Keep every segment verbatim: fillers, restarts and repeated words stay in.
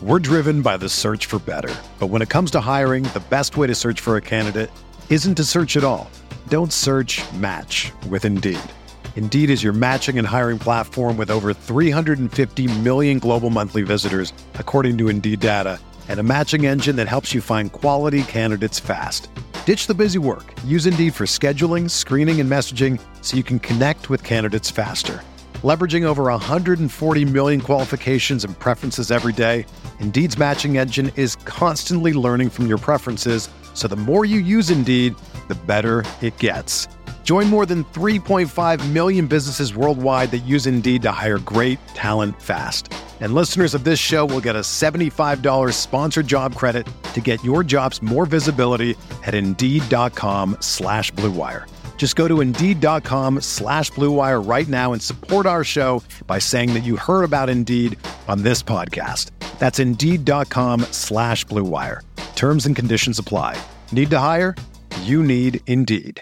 We're driven by the search for better. But when it comes to hiring, the best way to search for a candidate isn't to search at all. Don't search, match with Indeed. Indeed is your matching and hiring platform with over three hundred fifty million global monthly visitors, according to Indeed data, and a matching engine that helps you find quality candidates fast. Ditch the busy work. Use Indeed for scheduling, screening, and messaging so you can connect with candidates faster. Leveraging over one hundred forty million qualifications and preferences every day, Indeed's matching engine is constantly learning from your preferences, so the more you use Indeed, the better it gets. Join more than three point five million businesses worldwide that use Indeed to hire great talent fast. And listeners of this show will get a seventy-five dollars sponsored job credit to get your jobs more visibility at Indeed.com slash Blue Wire. Just go to Indeed.com slash Blue Wire right now and support our show by saying that you heard about Indeed on this podcast. That's Indeed.com slash Blue Wire. Terms and conditions apply. Need to hire? You need Indeed.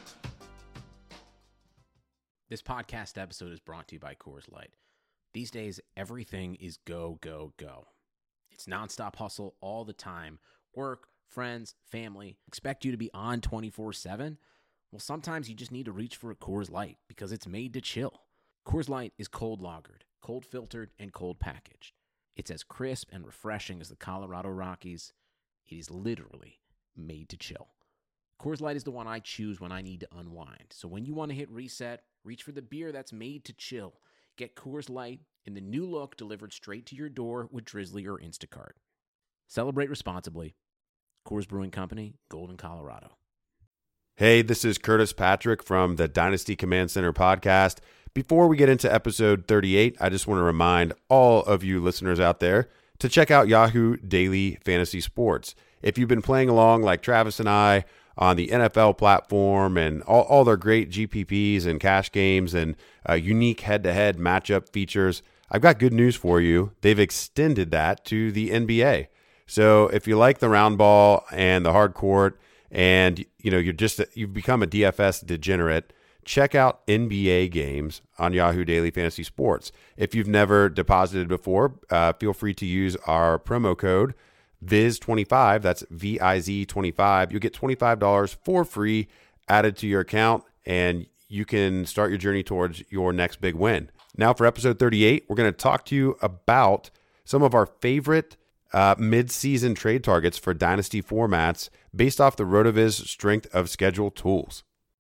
This podcast episode is brought to you by Coors Light. These days, everything is go, go, go. It's nonstop hustle all the time. Work, friends, family, expect you to be on twenty-four seven. Well, sometimes you just need to reach for a Coors Light because it's made to chill. Coors Light is cold lagered, cold filtered, and cold packaged. It's as crisp and refreshing as the Colorado Rockies. It is literally made to chill. Coors Light is the one I choose when I need to unwind. So when you want to hit reset, reach for the beer that's made to chill. Get Coors Light in the new look delivered straight to your door with Drizzly or Instacart. Celebrate responsibly. Coors Brewing Company, Golden, Colorado. Hey, this is Curtis Patrick from the Dynasty Command Center podcast. Before we get into episode thirty-eight, I just want to remind all of you listeners out there to check out Yahoo Daily Fantasy Sports. If you've been playing along like Travis and I on the N F L platform and all, all their great G P Ps and cash games and uh, unique head-to-head matchup features, I've got good news for you. They've extended that to the N B A. So if you like the round ball and the hard court, and you know you're just you've become a D F S degenerate, check out N B A games on Yahoo Daily Fantasy Sports. If you've never deposited before, uh, feel free to use our promo code Viz twenty-five. That's V I Z twenty-five. You'll get twenty-five dollars for free added to your account, and you can start your journey towards your next big win. Now for episode thirty-eight, we're going to talk to you about some of our favorite Uh, mid-season trade targets for dynasty formats based off the RotoViz strength of schedule tools.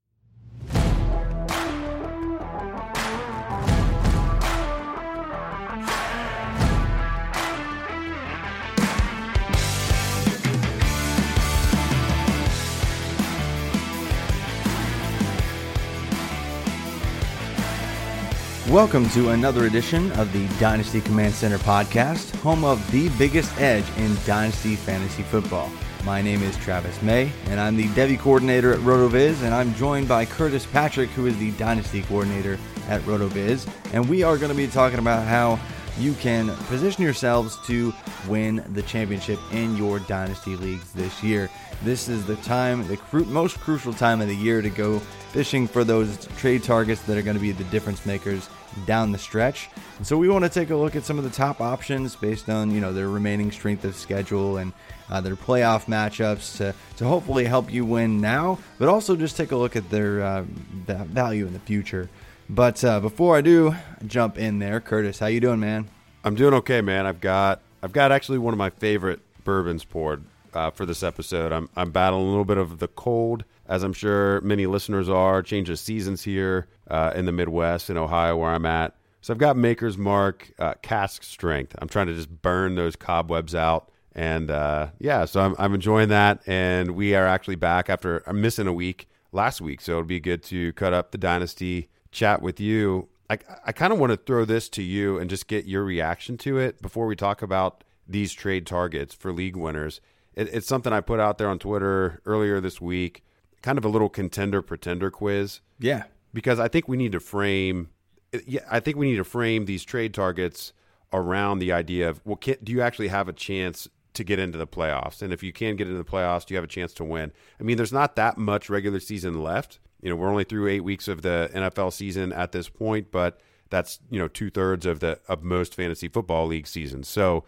Welcome to another edition of the Dynasty Command Center podcast, home of the biggest edge in Dynasty Fantasy Football. My name is Travis May, and I'm the Devy Coordinator at RotoViz, and I'm joined by Curtis Patrick, who is the Dynasty Coordinator at RotoViz, and we are going to be talking about how you can position yourselves to win the championship in your Dynasty leagues this year. This is the time, the cru- most crucial time of the year to go fishing for those trade targets that are going to be the difference makers down the stretch. And so we want to take a look at some of the top options based on, you know, their remaining strength of schedule and uh, their playoff matchups to, to hopefully help you win now, but also just take a look at their uh, value in the future. But uh, before I do jump in there, Curtis, how you doing, man? I'm doing okay, man. I've got I've got actually one of my favorite bourbons poured uh, for this episode. I'm I'm battling a little bit of the cold, as I'm sure many listeners are. Change of seasons here uh, in the Midwest, in Ohio, where I'm at. So I've got Maker's Mark uh, cask strength. I'm trying to just burn those cobwebs out. And uh, yeah, so I'm, I'm enjoying that. And we are actually back after I'm missing a week last week. So it'll be good to cut up the Dynasty chat with you. I, I kind of want to throw this to you and just get your reaction to it before we talk about these trade targets for league winners. It, it's something I put out there on Twitter earlier this week, kind of a little contender-pretender quiz. Yeah. Because I think we need to frame yeah, I think we need to frame these trade targets around the idea of, well, can, do you actually have a chance to get into the playoffs? And if you can get into the playoffs, do you have a chance to win? I mean, there's not that much regular season left. You know, we're only through eight weeks of the N F L season at this point, but that's, you know, two thirds of the of most fantasy football league seasons. So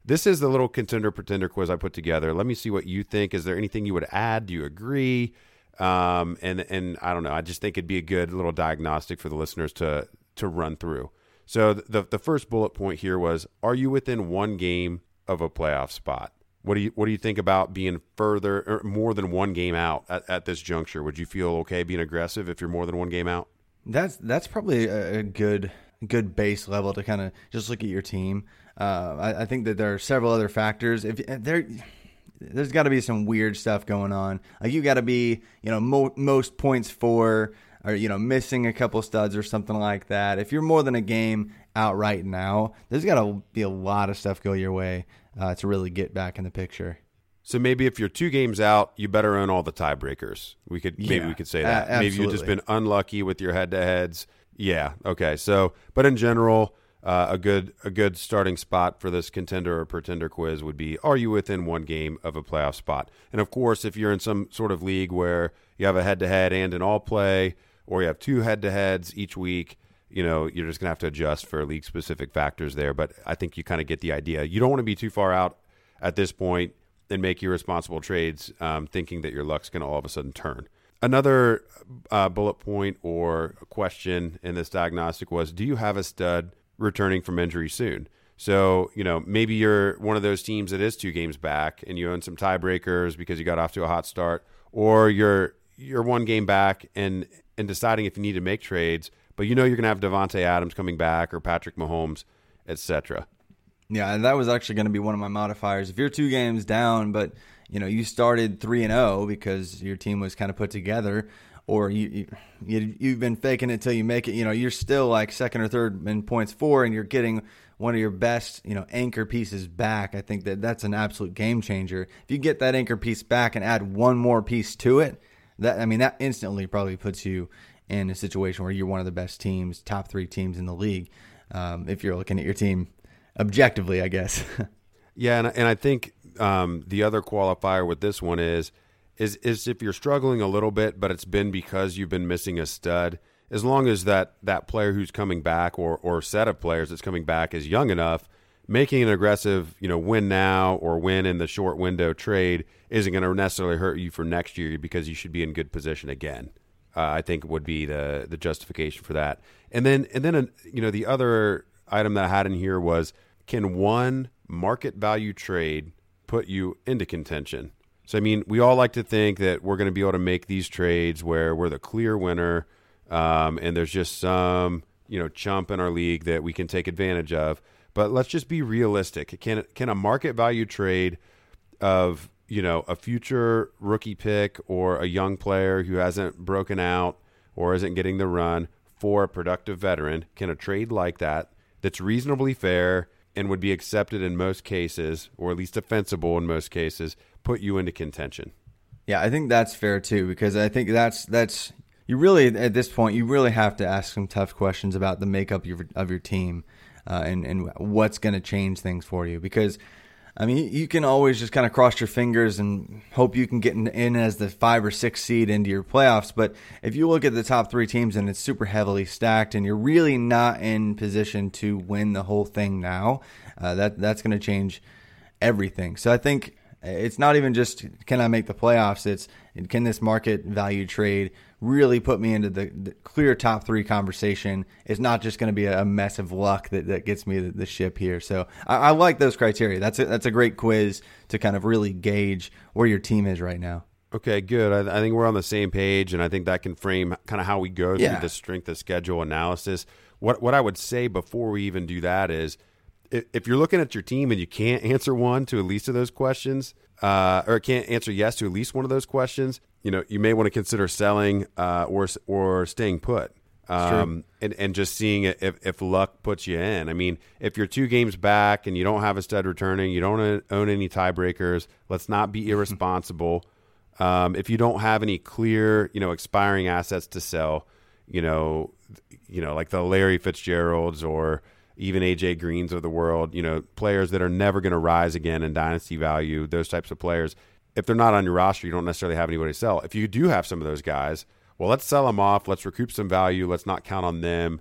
this is the little contender pretender quiz I put together. Let me see what you think. Is there anything you would add? Do you agree? Um, and and I don't know. I just think it'd be a good little diagnostic for the listeners to to run through. So the the first bullet point here was: are you within one game of a playoff spot? What do you what do you think about being further or more than one game out at, at this juncture? Would you feel okay being aggressive if you're more than one game out? That's that's probably a, a good good base level to kind of just look at your team. Uh, I, I think that there are several other factors. If there. There's got to be some weird stuff going on. Like you got to be, you know, mo- most points for, or, you know, missing a couple studs or something like that. If you're more than a game out right now, there's got to be a lot of stuff go your way uh, to really get back in the picture. So maybe if you're two games out, you better own all the tiebreakers. We could maybe Yeah, we could say that. a- maybe you've just absolutely. been unlucky with your head-to-heads. Yeah. Okay. So, but in general, Uh, a good a good starting spot for this contender or pretender quiz would be: are you within one game of a playoff spot? And of course, if you're in some sort of league where you have a head-to-head and an all-play, or you have two head-to-heads each week, you know, you're just gonna have to adjust for league-specific factors there. But I think you kind of get the idea. You don't want to be too far out at this point and make irresponsible trades, um, thinking that your luck's gonna all of a sudden turn. Another uh, bullet point or question in this diagnostic was: do you have a stud returning from injury soon? So, you know, maybe you're one of those teams that is two games back and you own some tiebreakers because you got off to a hot start, or you're you're one game back and and deciding if you need to make trades, but you know you're going to have Devontae Adams coming back or Patrick Mahomes, et cetera. Yeah, and that was actually going to be one of my modifiers. If you're two games down, but you know you started three and zero because your team was kind of put together, or you, you, you, you've been faking it till you make it, you know, you're still like second or third in points for, and you're getting one of your best, you know, anchor pieces back. I think that that's an absolute game changer. If you get that anchor piece back and add one more piece to it, that I mean, that instantly probably puts you in a situation where you're one of the best teams, top three teams in the league, um, if you're looking at your team objectively, I guess. Yeah, and, and I think um, the other qualifier with this one is, Is is if you're struggling a little bit, but it's been because you've been missing a stud, as long as that, that player who's coming back or or set of players that's coming back is young enough, making an aggressive, you know, win now or win in the short window trade isn't going to necessarily hurt you for next year because you should be in good position again. Uh, I think would be the the justification for that. And then and then uh, you know, the other item that I had in here was: can one market value trade put you into contention? So, I mean, we all like to think that we're going to be able to make these trades where we're the clear winner, um, and there's just some, you know, chump in our league that we can take advantage of. But let's just be realistic. Can can a market value trade of, you know, a future rookie pick or a young player who hasn't broken out or isn't getting the run for a productive veteran, can a trade like that, that's reasonably fair and would be accepted in most cases, or at least defensible in most cases, put you into contention? Yeah, I think that's fair too, because I think that's that's you really at this point you really have to ask some tough questions about the makeup of your, of your team uh, and and what's going to change things for you. Because I mean, you can always just kind of cross your fingers and hope you can get in, in as the five or six seed into your playoffs. But if you look at the top three teams and it's super heavily stacked, and you're really not in position to win the whole thing now, uh, that that's going to change everything. So I think it's not even just can I make the playoffs, it's can this market value trade really put me into the, the clear top three conversation. It's not just going to be a mess of luck that, that gets me the, the ship here. So I, I like those criteria. That's a, that's a great quiz to kind of really gauge where your team is right now. Okay, good. I, I think we're on the same page, and I think that can frame kind of how we go through Yeah. the strength of schedule analysis. What what I would say before we even do that is, if, if you're looking at your team and you can't answer one to at least of those questions, uh, or can't answer yes to at least one of those questions, you know, you may want to consider selling uh, or or staying put, um, and and just seeing if if luck puts you in. I mean, if you're two games back and you don't have a stud returning, you don't own any tiebreakers. Let's not be irresponsible. Um, if you don't have any clear, you know, expiring assets to sell, you know, you know, like the Larry Fitzgeralds or even A J Greens of the world, you know, players that are never going to rise again in dynasty value, those types of players. If they're not on your roster, you don't necessarily have anybody to sell. If you do have some of those guys, well, let's sell them off. Let's recoup some value. Let's not count on them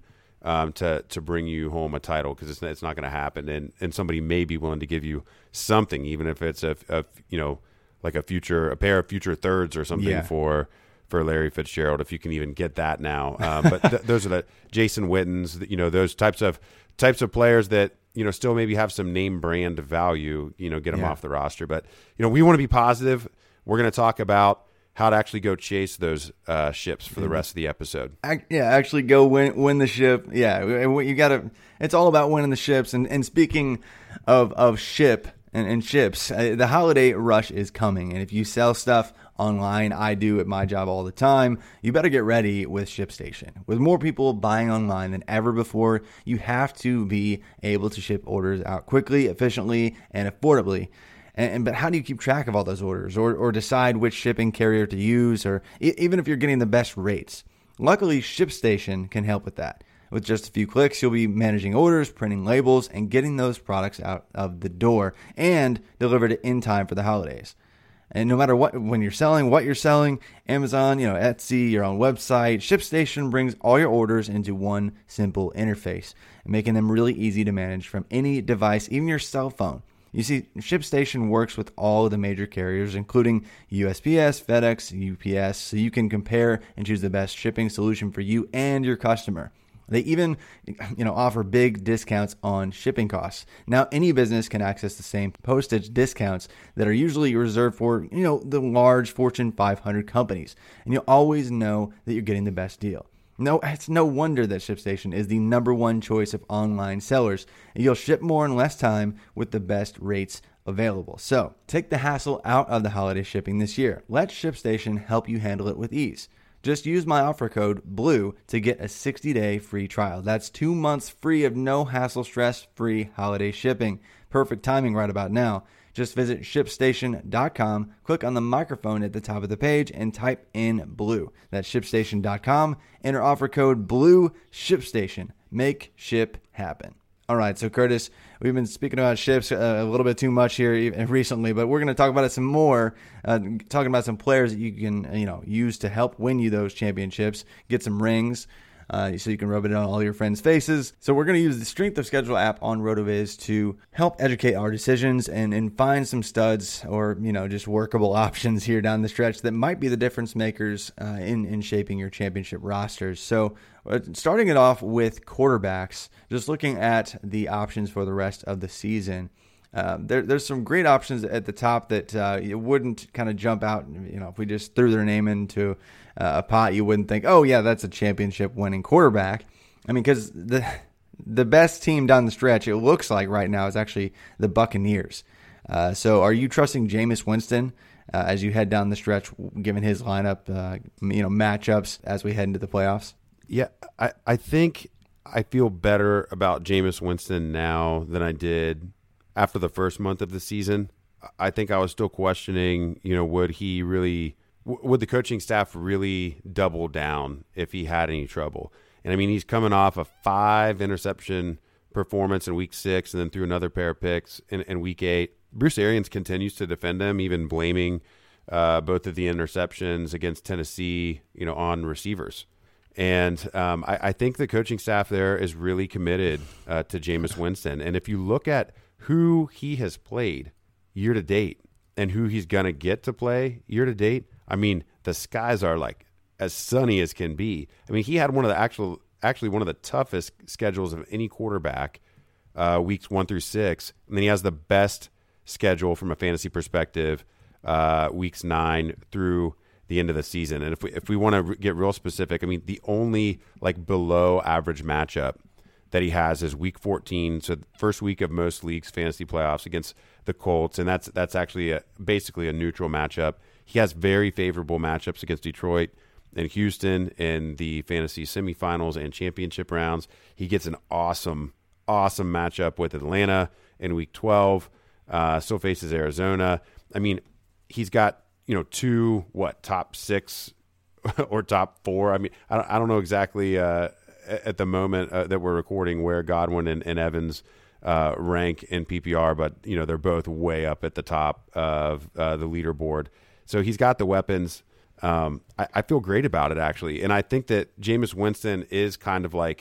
um, to to bring you home a title, because it's it's not going to happen. And and somebody may be willing to give you something, even if it's a, a you know like a future a pair of future thirds or something Yeah. for for Larry Fitzgerald, if you can even get that now. Um, but th- those are the Jason Wittens, you know, those types of types of players that, you know, still maybe have some name brand value, you know, get them Yeah. off the roster. But, you know, we want to be positive. We're going to talk about how to actually go chase those uh, ships for the rest of the episode. Ac- Yeah, actually go win win the ship. Yeah, you got to. It's all about winning the ships. And and speaking of of ship and, and ships, uh, the holiday rush is coming. And if you sell stuff online, I do at my job all the time, you better get ready with ShipStation. With more people buying online than ever before, you have to be able to ship orders out quickly, efficiently, and affordably. And, and but how do you keep track of all those orders, or or decide which shipping carrier to use, or e- even if you're getting the best rates? Luckily, ShipStation can help with that. With just a few clicks, you'll be managing orders, printing labels, and getting those products out of the door and delivered in time for the holidays. And no matter what, when you're selling, what you're selling, Amazon, you know, Etsy, your own website, ShipStation brings all your orders into one simple interface, making them really easy to manage from any device, even your cell phone. You see, ShipStation works with all of the major carriers, including U S P S, FedEx, U P S, so you can compare and choose the best shipping solution for you and your customer. They even, you know, offer big discounts on shipping costs. Now, any business can access the same postage discounts that are usually reserved for, you know, the large Fortune five hundred companies. And you'll always know that you're getting the best deal. No, it's no wonder that ShipStation is the number one choice of online sellers. You'll ship more in less time with the best rates available. So, take the hassle out of the holiday shipping this year. Let ShipStation help you handle it with ease. Just use my offer code BLUE to get a sixty-day free trial. That's two months free of no hassle, stress-free holiday shipping. Perfect timing right about now. Just visit ShipStation dot com, click on the microphone at the top of the page, and type in BLUE. That's ShipStation dot com. Enter offer code BLUE. ShipStation. Make ship happen. All right, so Curtis, we've been speaking about ships uh, a little bit too much here even recently, but we're going to talk about it some more, uh, talking about some players that you can, you know, use to help win you those championships, get some rings, uh, so you can rub it on all your friends' faces. So we're going to use the Strength of Schedule app on RotoViz to help educate our decisions and, and find some studs or, you know, just workable options here down the stretch that might be the difference makers uh, in, in shaping your championship rosters. So uh, starting it off with quarterbacks, just looking at the options for the rest of the season. Uh, there, there's some great options at the top that uh, you wouldn't kind of jump out. You know, if we just threw their name into uh, a pot, you wouldn't think, oh yeah, that's a championship winning quarterback. I mean, because the the best team down the stretch, it looks like right now, is actually the Buccaneers. Uh, so, are you trusting Jameis Winston uh, as you head down the stretch, given his lineup, uh, you know, matchups as we head into the playoffs? Yeah, I, I think I feel better about Jameis Winston now than I did after the first month of the season. I think I was still questioning, you know, would he really, would the coaching staff really double down if he had any trouble? And I mean, he's coming off a five interception performance in week six and then threw another pair of picks in, in week eight. Bruce Arians continues to defend him, even blaming uh, both of the interceptions against Tennessee, you know, on receivers. And um, I, I think the coaching staff there is really committed uh, to Jameis Winston. And if you look at who he has played year to date and who he's going to get to play year to date, I mean, the skies are like as sunny as can be. I mean, he had one of the actual, actually one of the toughest schedules of any quarterback, uh, weeks one through six. And then he has the best schedule from a fantasy perspective, uh, weeks nine through the end of the season. And if we if we want to get real specific, I mean, the only like below average matchup that he has is week fourteen, so the first week of most leagues fantasy playoffs against the Colts, and that's that's actually a, basically a neutral matchup. He has very favorable matchups against Detroit and Houston in the fantasy semifinals and championship rounds. He gets an awesome, awesome matchup with Atlanta in week twelve. Uh, still faces Arizona. I mean, he's got, you know, two, what, top six or top four. I mean, I don't, I don't know exactly uh, at the moment uh, that we're recording where Godwin and, and Evans uh, rank in P P R, but, you know, they're both way up at the top of uh, the leaderboard. So he's got the weapons. Um, I, I feel great about it, actually. And I think that Jameis Winston is kind of like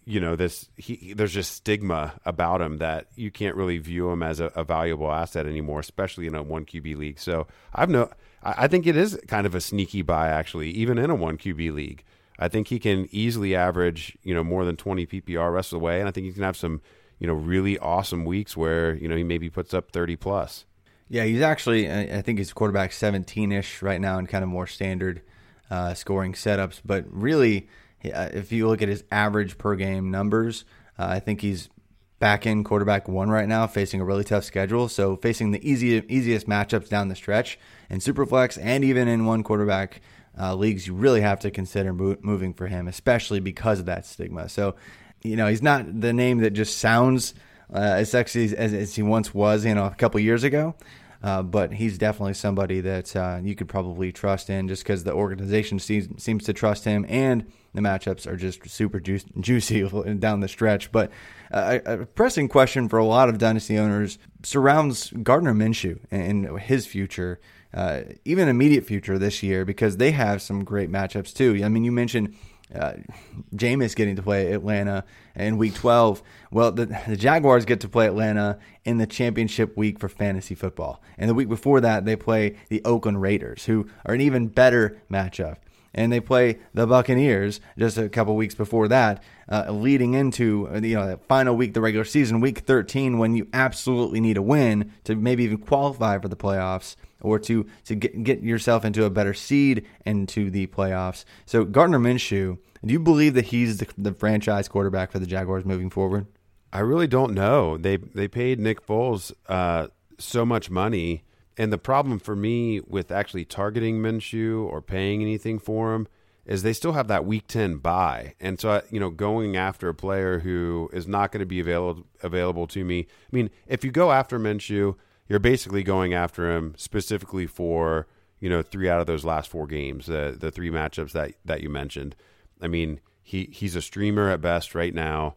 you know, this he, there's just stigma about him that you can't really view him as a, a valuable asset anymore, especially in a one Q B league. So I've no, I, I think it is kind of a sneaky buy actually, even in a one Q B league. I think he can easily average, you know, more than twenty P P R rest of the way, and I think he can have some, you know, really awesome weeks where, you know, he maybe puts up thirty plus. Yeah, he's actually, I think he's quarterback seventeen-ish right now in kind of more standard uh, scoring setups. But really, if you look at his average per game numbers, uh, I think he's back in quarterback one right now, facing a really tough schedule. So facing the easy, easiest matchups down the stretch in Superflex and even in one quarterback uh, leagues, you really have to consider mo- moving for him, especially because of that stigma. So, you know, he's not the name that just sounds Uh, as sexy as, as he once was, you know, a couple years ago. Uh, but he's definitely somebody that uh, you could probably trust in just because the organization seems, seems to trust him and the matchups are just super ju- juicy down the stretch. But uh, a pressing question for a lot of Dynasty owners surrounds Gardner Minshew and his future, uh, even immediate future this year, because they have some great matchups too. I mean, you mentioned Uh, Jameis getting to play Atlanta in week twelve. Well, the, the Jaguars get to play Atlanta in the championship week for fantasy football. And the week before that, they play the Oakland Raiders, who are an even better matchup. And they play the Buccaneers just a couple weeks before that, uh, leading into you know the final week, the regular season, week thirteen, when you absolutely need a win to maybe even qualify for the playoffs or to to get, get yourself into a better seed into the playoffs. So Gardner Minshew, do you believe that he's the, the franchise quarterback for the Jaguars moving forward? I really don't know. They they paid Nick Foles uh, so much money. And the problem for me with actually targeting Minshew or paying anything for him is they still have that week ten bye. And so, you know, going after a player who is not going to be available available to me. I mean, if you go after Minshew, you're basically going after him specifically for, you know, three out of those last four games, the the three matchups that, that you mentioned. I mean, he, he's a streamer at best right now.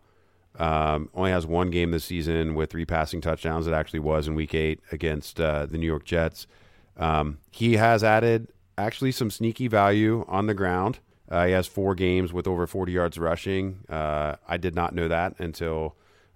Um, only has one game this season with three passing touchdowns. It actually was in week eight against uh, the New York Jets. Um, he has added actually some sneaky value on the ground. Uh, he has four games with over forty yards rushing. Uh, I did not know that until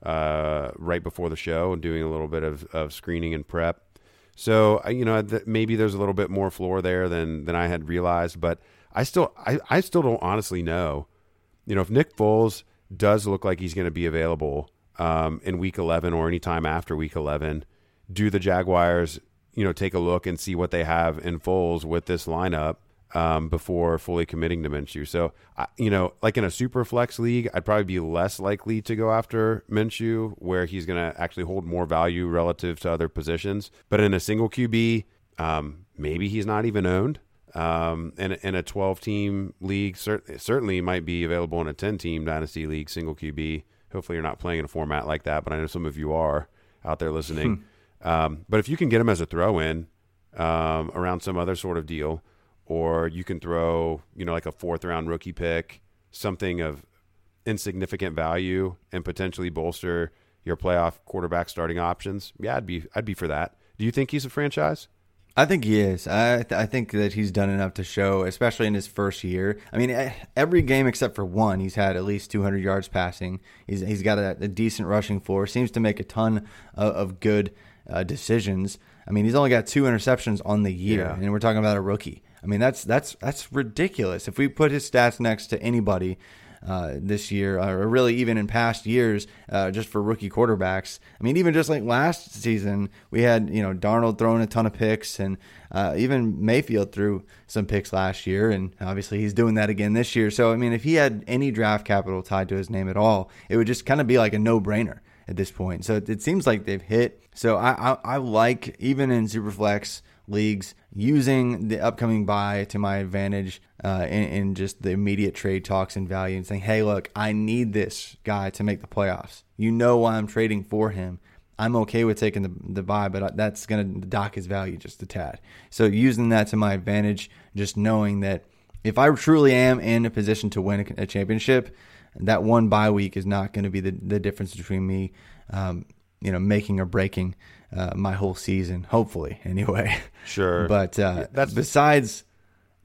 uh, right before the show and doing a little bit of, of screening and prep. So, you know, th- maybe there's a little bit more floor there than, than I had realized, but I still, I, I still don't honestly know, you know, if Nick Foles does look like he's going to be available um, in week eleven or anytime after week eleven, do the Jaguars, you know, take a look and see what they have in Foles with this lineup um, before fully committing to Minshew? So, I, you know, like in a super flex league, I'd probably be less likely to go after Minshew where he's going to actually hold more value relative to other positions. But in a single Q B, um, maybe he's not even owned. Um, in, in a twelve-team league, cert- certainly might be available in a ten-team Dynasty league, single Q B. Hopefully you're not playing in a format like that, but I know some of you are out there listening. um, but if you can get him as a throw-in um, around some other sort of deal, or you can throw, you know, like a fourth-round rookie pick, something of insignificant value, and potentially bolster your playoff quarterback starting options, yeah, I'd be I'd be for that. Do you think he's a franchise? I think he is. I th- I think that he's done enough to show, especially in his first year. I mean, every game except for one, he's had at least two hundred yards passing. He's he's got a, a decent rushing floor. Seems to make a ton of, of good uh, decisions. I mean, he's only got two interceptions on the year, yeah. and we're talking about a rookie. I mean, that's that's that's ridiculous. If we put his stats next to anybody uh, this year, or really even in past years, uh, just for rookie quarterbacks. I mean, even just like last season, we had, you know, Darnold throwing a ton of picks, and uh, even Mayfield threw some picks last year, and obviously he's doing that again this year. So, I mean, if he had any draft capital tied to his name at all, it would just kind of be like a no-brainer at this point. So it, it seems like they've hit. So I, I, I like, even in Superflex leagues, using the upcoming bye to my advantage uh, in, in just the immediate trade talks and value, and saying, hey, look, I need this guy to make the playoffs. You know why I'm trading for him. I'm okay with taking the, the bye, but that's going to dock his value just a tad. So using that to my advantage, just knowing that if I truly am in a position to win a, a championship, that one bye week is not going to be the, the difference between me um, you know, making or breaking uh, my whole season, hopefully, anyway. Sure. But uh, That's besides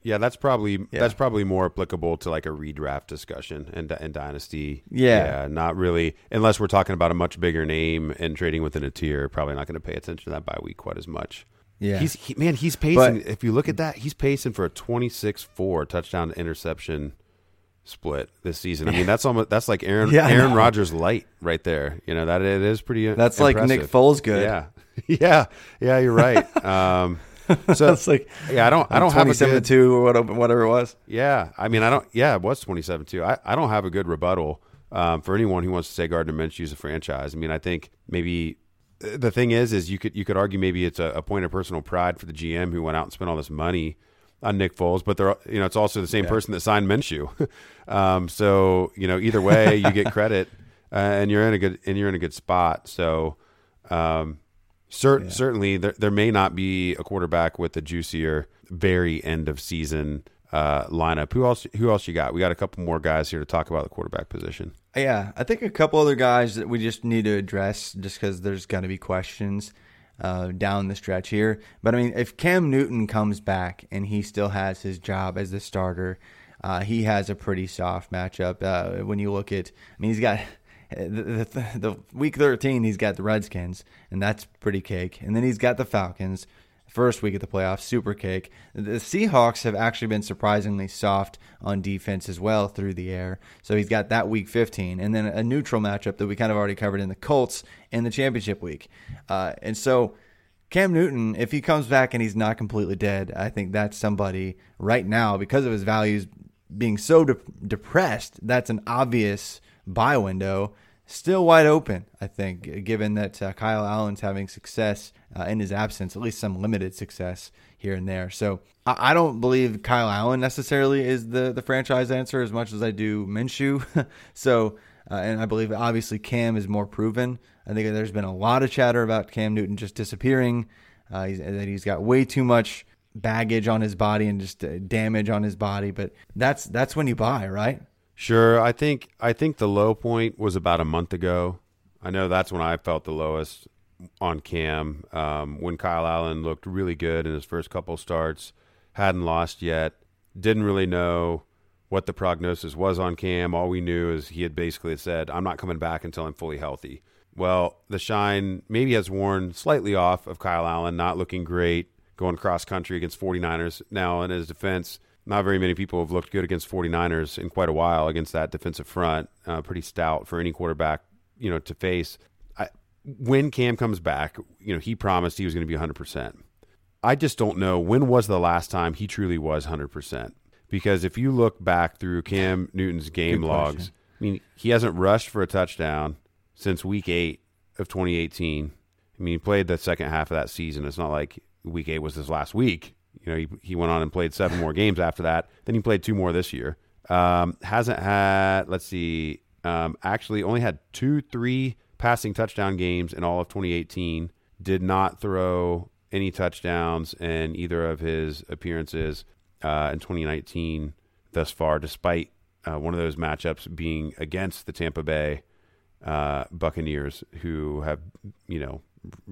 Yeah, that's probably Yeah. that's probably more applicable to like a redraft discussion and and dynasty. Yeah. yeah, not really unless we're talking about a much bigger name and trading within a tier. Probably not going to pay attention to that bye week quite as much. Yeah. he's he, man, he's pacing. But- if you look at that, he's pacing for a twenty-six four touchdown to interception split this season. I mean, that's almost that's like Aaron Yeah, I Aaron know. Rodgers light right there. You know that it is pretty. That's like Nick impressive. Foles good. Yeah, yeah, yeah. You're right. Um, so That's like yeah, I don't I don't have a twenty-seven good to two or whatever, whatever it was. Yeah, I mean, I don't. Yeah, it was twenty-seven two. I, I don't have a good rebuttal um, for anyone who wants to say Gardner Minshew's a franchise. I mean, I think maybe the thing is, is you could you could argue maybe it's a, a point of personal pride for the G M who went out and spent all this money on Nick Foles, but they're you know it's also the same Yeah. person that signed Minshew. um, so you know either way you get credit, uh, and you're in a good and you're in a good spot. So. Um, Cer- Yeah. Certainly, there, there may not be a quarterback with a juicier, very end of season uh, lineup. Who else? Who else you got? We got a couple more guys here to talk about the quarterback position. Yeah, I think a couple other guys that we just need to address just because there's going to be questions uh, down the stretch here. But, I mean, if Cam Newton comes back and he still has his job as the starter, uh, he has a pretty soft matchup. Uh, when you look at, I mean, he's got the, the, the week thirteen, he's got the Redskins, and that's pretty cake. And then he's got the Falcons. First week of the playoffs, super cake. The Seahawks have actually been surprisingly soft on defense as well through the air. So he's got that week fifteen. And then a neutral matchup that we kind of already covered in the Colts in the championship week. Uh, and so Cam Newton, if he comes back and he's not completely dead, I think that's somebody right now, because of his values being so de- depressed, that's an obvious buy window. Still wide open, I think, given that uh, Kyle Allen's having success uh, in his absence, at least some limited success here and there. So I, I don't believe Kyle Allen necessarily is the, the franchise answer as much as I do Minshew. so, uh, and I believe obviously Cam is more proven. I think there's been a lot of chatter about Cam Newton just disappearing, uh, he's, that he's got way too much baggage on his body and just uh, damage on his body. But that's that's when you buy, right? Sure, I think I think the low point was about a month ago. I know that's when I felt the lowest on Cam, um, when Kyle Allen looked really good in his first couple starts, hadn't lost yet, didn't really know what the prognosis was on Cam. All we knew is he had basically said, I'm not coming back until I'm fully healthy. Well, the shine maybe has worn slightly off of Kyle Allen, not looking great, going cross-country against 49ers. Now, in his defense, not very many people have looked good against 49ers in quite a while against that defensive front. Uh, pretty stout for any quarterback, you know, to face. I, when Cam comes back, you know, he promised he was going to be one hundred percent. I just don't know when was the last time he truly was one hundred percent. Because if you look back through Cam Newton's game Good logs, question. I mean, he hasn't rushed for a touchdown since week eight of twenty eighteen. I mean, he played the second half of that season. It's not like week eight was his last week. You know, he, he went on and played seven more games after that. Then he played two more this year. Um, hasn't had, let's see, um, actually only had two, three passing touchdown games in all of twenty eighteen. Did not throw any touchdowns in either of his appearances uh, in twenty nineteen thus far, despite uh, one of those matchups being against the Tampa Bay uh, Buccaneers, who have, you know,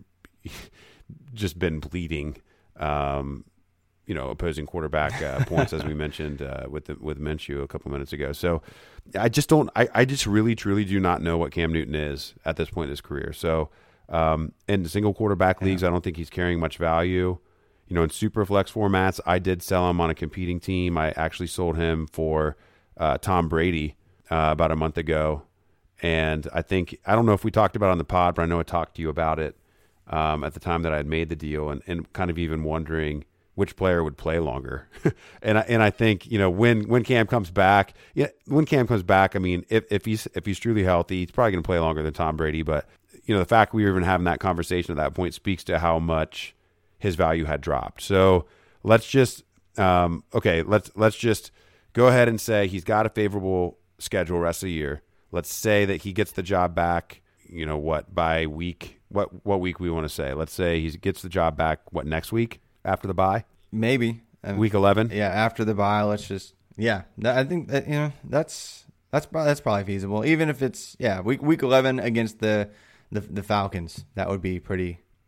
just been bleeding um you know, opposing quarterback uh, points, as we mentioned uh, with the, with Minshew a couple minutes ago. So I just don't, I, I just really, truly do not know what Cam Newton is at this point in his career. So um, in single quarterback leagues, I don't think he's carrying much value. You know, in super flex formats, I did sell him on a competing team. I actually sold him for uh, Tom Brady uh, about a month ago. And I think, I don't know if we talked about it on the pod, but I know I talked to you about it um, at the time that I had made the deal, and, and kind of even wondering which player would play longer. and I, and I think, you know, when, when Cam comes back, yeah, when Cam comes back, I mean, if, if he's, if he's truly healthy, he's probably going to play longer than Tom Brady. But, you know, the fact we were even having that conversation at that point speaks to how much his value had dropped. So let's just, um, okay, let's, let's just go ahead and say he's got a favorable schedule rest of the year. Let's say that he gets the job back, you know, what, by week, what, what week we want to say, let's say he gets the job back, what, next week? After the bye, Maybe I mean, week eleven. Yeah, after the bye, let's just yeah. That, I think that, you know that's that's probably, that's probably feasible. Even if it's yeah week week eleven against the, the the Falcons, that would be pretty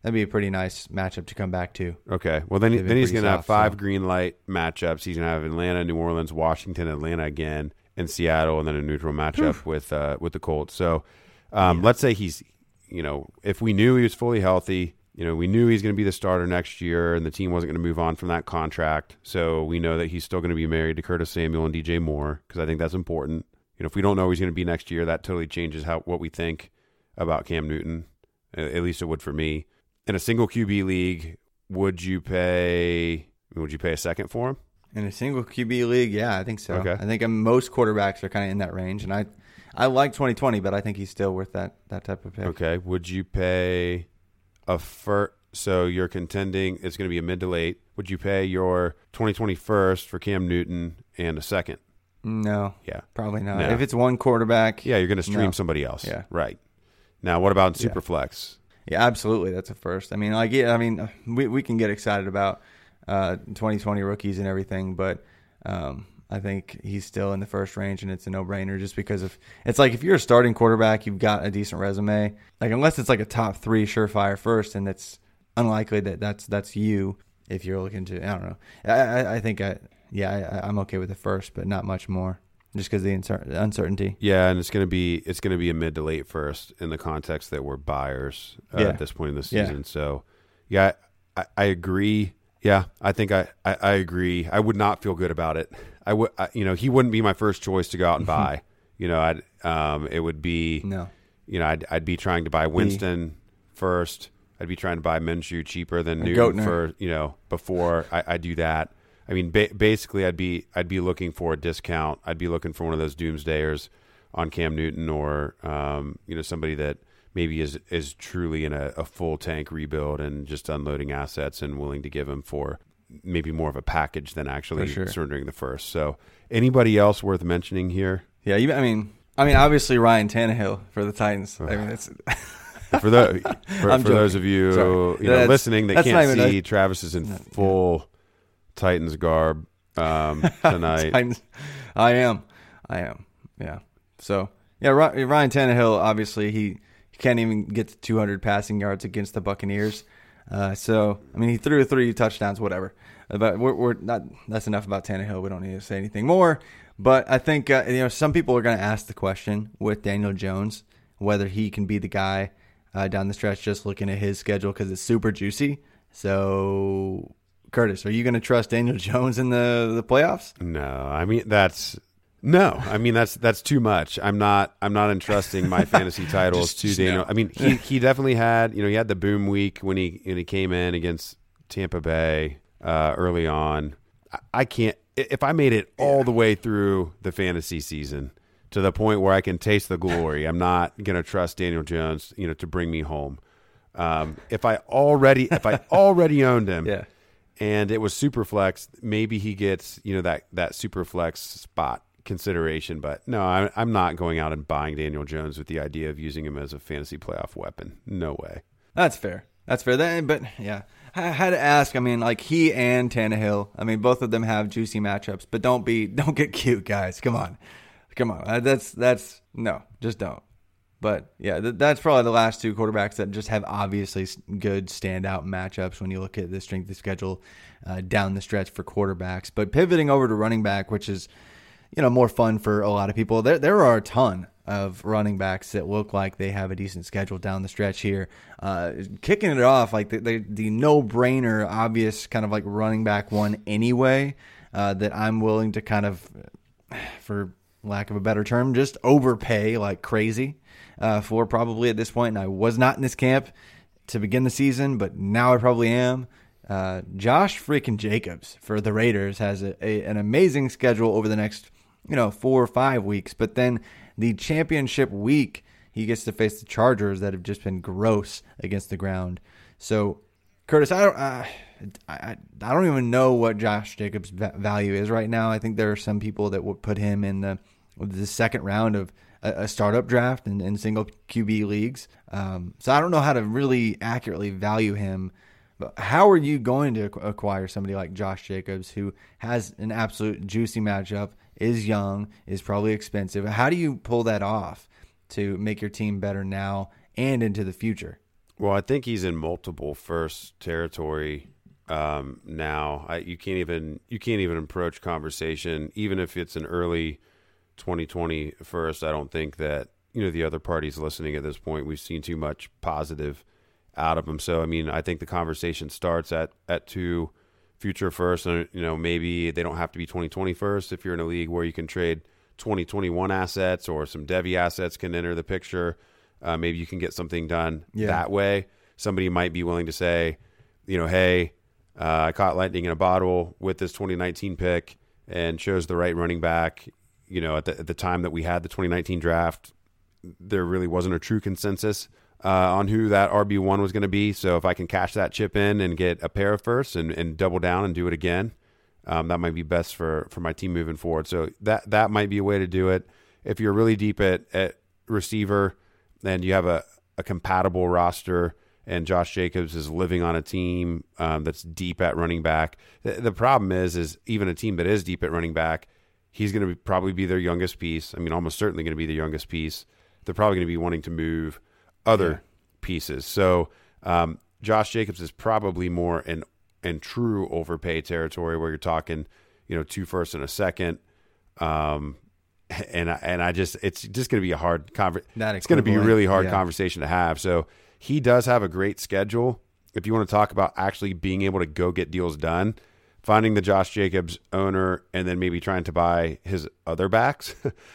That'd be a pretty nice matchup to come back to. Okay. Well, then, They've been then he's pretty going to have soft, five so. green light matchups. He's going to have Atlanta, New Orleans, Washington, Atlanta again, and Seattle, and then a neutral matchup with uh, with the Colts. So um, Yeah. let's say he's, you know, if we knew he was fully healthy, you know, we knew he's going to be the starter next year, and the team wasn't going to move on from that contract. So we know that he's still going to be married to Curtis Samuel and D J Moore, because I think that's important. You know, if we don't know who he's going to be next year, that totally changes how what we think about Cam Newton. At least it would for me. In a single Q B league, would you pay? Would you pay a second for him? In a single Q B league, yeah, I think so. Okay. I think um, most quarterbacks are kind of in that range, and I, I like twenty twenty, but I think he's still worth that that type of pick. Okay. Would you pay a first? So you're contending it's going to be a mid to late. Would you pay your twenty twenty first for Cam Newton and a second? No. Yeah. Probably not. No. If it's one quarterback, Yeah, you're going to stream No. somebody else. Yeah. Right. Now, what about Yeah. Superflex? yeah, absolutely, that's a first. I mean, like, yeah, I mean, we we can get excited about uh, twenty twenty rookies and everything, but um, I think he's still in the first range, and it's a no-brainer just because of it's like if you're a starting quarterback, you've got a decent resume. Like unless it's like a top three surefire first, and it's unlikely that that's that's you if you're looking to. I don't know. I I, I think I yeah I, I'm okay with the first, but not much more. Just because of the uncer- uncertainty. Yeah, and it's going to be it's going to be a mid to late first in the context that we're buyers uh, Yeah. at this point in the Yeah. season. So, yeah, I, I agree. Yeah, I think I, I, I agree. I would not feel good about it. I would, I, you know, he wouldn't be my first choice to go out and buy. You know, I'd um, it would be No. You know, I'd I'd be trying to buy Winston first. I'd be trying to buy Minshew cheaper than A Newton Goatner. for you know before I, I do that. I mean, ba- basically, I'd be I'd be looking for a discount. I'd be looking for one of those doomsdayers on Cam Newton, or um, you know, somebody that maybe is is truly in a, a full tank rebuild and just unloading assets and willing to give him for maybe more of a package than actually For sure. surrendering the first. So, anybody else worth mentioning here? Yeah, you, I mean, I mean, obviously Ryan Tannehill for the Titans. I mean, it's For the for, I'm for those joking. of you Sorry. you know That's- listening that that's not can't even see, a- Travis is in full Titans garb um, tonight. Titans. I am, I am. Yeah. So yeah, Ry- Ryan Tannehill. Obviously, he, he can't even get to two hundred passing yards against the Buccaneers. Uh, so I mean, he threw three touchdowns, whatever. Uh, But we're, we're not. That's enough about Tannehill. We don't need to say anything more. But I think uh, you know some people are going to ask the question with Daniel Jones whether he can be the guy uh, down the stretch. Just looking at his schedule because it's super juicy. So Curtis, are you going to trust Daniel Jones in the the playoffs? No, I mean that's no. I mean that's that's too much. I'm not. I'm not entrusting my fantasy titles Just- to just Daniel. no. I mean he he definitely had you know he had the boom week when he when he came in against Tampa Bay uh, early on. I, I can't. If I made it all the way through the fantasy season to the point where I can taste the glory, I'm not going to trust Daniel Jones, you know, to bring me home. Um, if I already if I already owned him, Yeah. and it was super flex, maybe he gets, you know, that, that super flex spot consideration. But no, I, I'm not going out and buying Daniel Jones with the idea of using him as a fantasy playoff weapon. No way. That's fair. That's fair. That, but yeah, I had to ask. I mean, like he and Tannehill. I mean, both of them have juicy matchups. But don't be, don't get cute, guys. Come on, come on. Uh, That's that's no, just don't. But yeah, th- that's probably the last two quarterbacks that just have obviously s- good standout matchups when you look at the strength of schedule uh, down the stretch for quarterbacks. But pivoting over to running back, which is you know more fun for a lot of people. There there are a ton of running backs that look like they have a decent schedule down the stretch here. Uh, kicking it off, like the, the, the no-brainer, obvious kind of like running back one anyway, uh, that I'm willing to kind of, for lack of a better term, just overpay like crazy uh, for probably at this point. And I was not in this camp to begin the season, but now I probably am. Uh, Josh freaking Jacobs for the Raiders has a, a, an amazing schedule over the next, you know, four or five weeks. But then the championship week, he gets to face the Chargers that have just been gross against the ground. So, Curtis, I don't, uh, I, I don't even know what Josh Jacobs' value is right now. I think there are some people that would put him in the the second round of a, a startup draft in, in single Q B leagues. Um, so I don't know how to really accurately value him. But how are you going to acquire somebody like Josh Jacobs, who has an absolute juicy matchup, is young, is probably expensive? How do you pull that off to make your team better now and into the future? Well, I think he's in multiple first territory um, now. I, you can't even you can't even approach conversation, even if it's an early twenty twenty first. I don't think that you know the other parties listening at this point. We've seen too much positive out of him. So I mean, I think the conversation starts at at two future first, and you know maybe they don't have to be twenty twenty first if you're in a league where you can trade twenty twenty-one assets or some Devy assets can enter the picture. Uh, maybe you can get something done yeah. that way. Somebody might be willing to say, you know, hey, uh, I caught lightning in a bottle with this twenty nineteen pick and chose the right running back. You know, at the, at the time that we had the twenty nineteen draft, there really wasn't a true consensus uh, on who that R B one was going to be. So if I can cash that chip in and get a pair of firsts and, and double down and do it again, um, that might be best for, for my team moving forward. So that that might be a way to do it. If you're really deep at, at receiver, and you have a, a compatible roster, and Josh Jacobs is living on a team um, that's deep at running back. The, the problem is, is even a team that is deep at running back, he's going to probably be their youngest piece. I mean, almost certainly going to be the youngest piece. They're probably going to be wanting to move other yeah. pieces. So um, Josh Jacobs is probably more in, in true overpay territory where you're talking, you know, two firsts and a second. Um, And I, and I just it's just going to be a hard conver- It's going to be a really hard yeah. conversation to have. So he does have a great schedule. If you want to talk about actually being able to go get deals done, finding the Josh Jacobs owner and then maybe trying to buy his other backs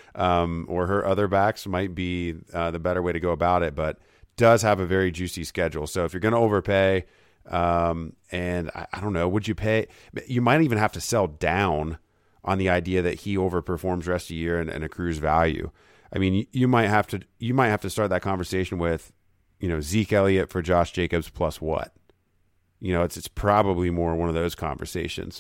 um, or her other backs might be uh, the better way to go about it. But does have a very juicy schedule. So if you're going to overpay, um, and I, I don't know, would you pay? You might even have to sell down on the idea that he overperforms rest of the year and, and accrues value. I mean, you, you might have to you might have to start that conversation with, you know, Zeke Elliott for Josh Jacobs plus what? You know, it's it's probably more one of those conversations.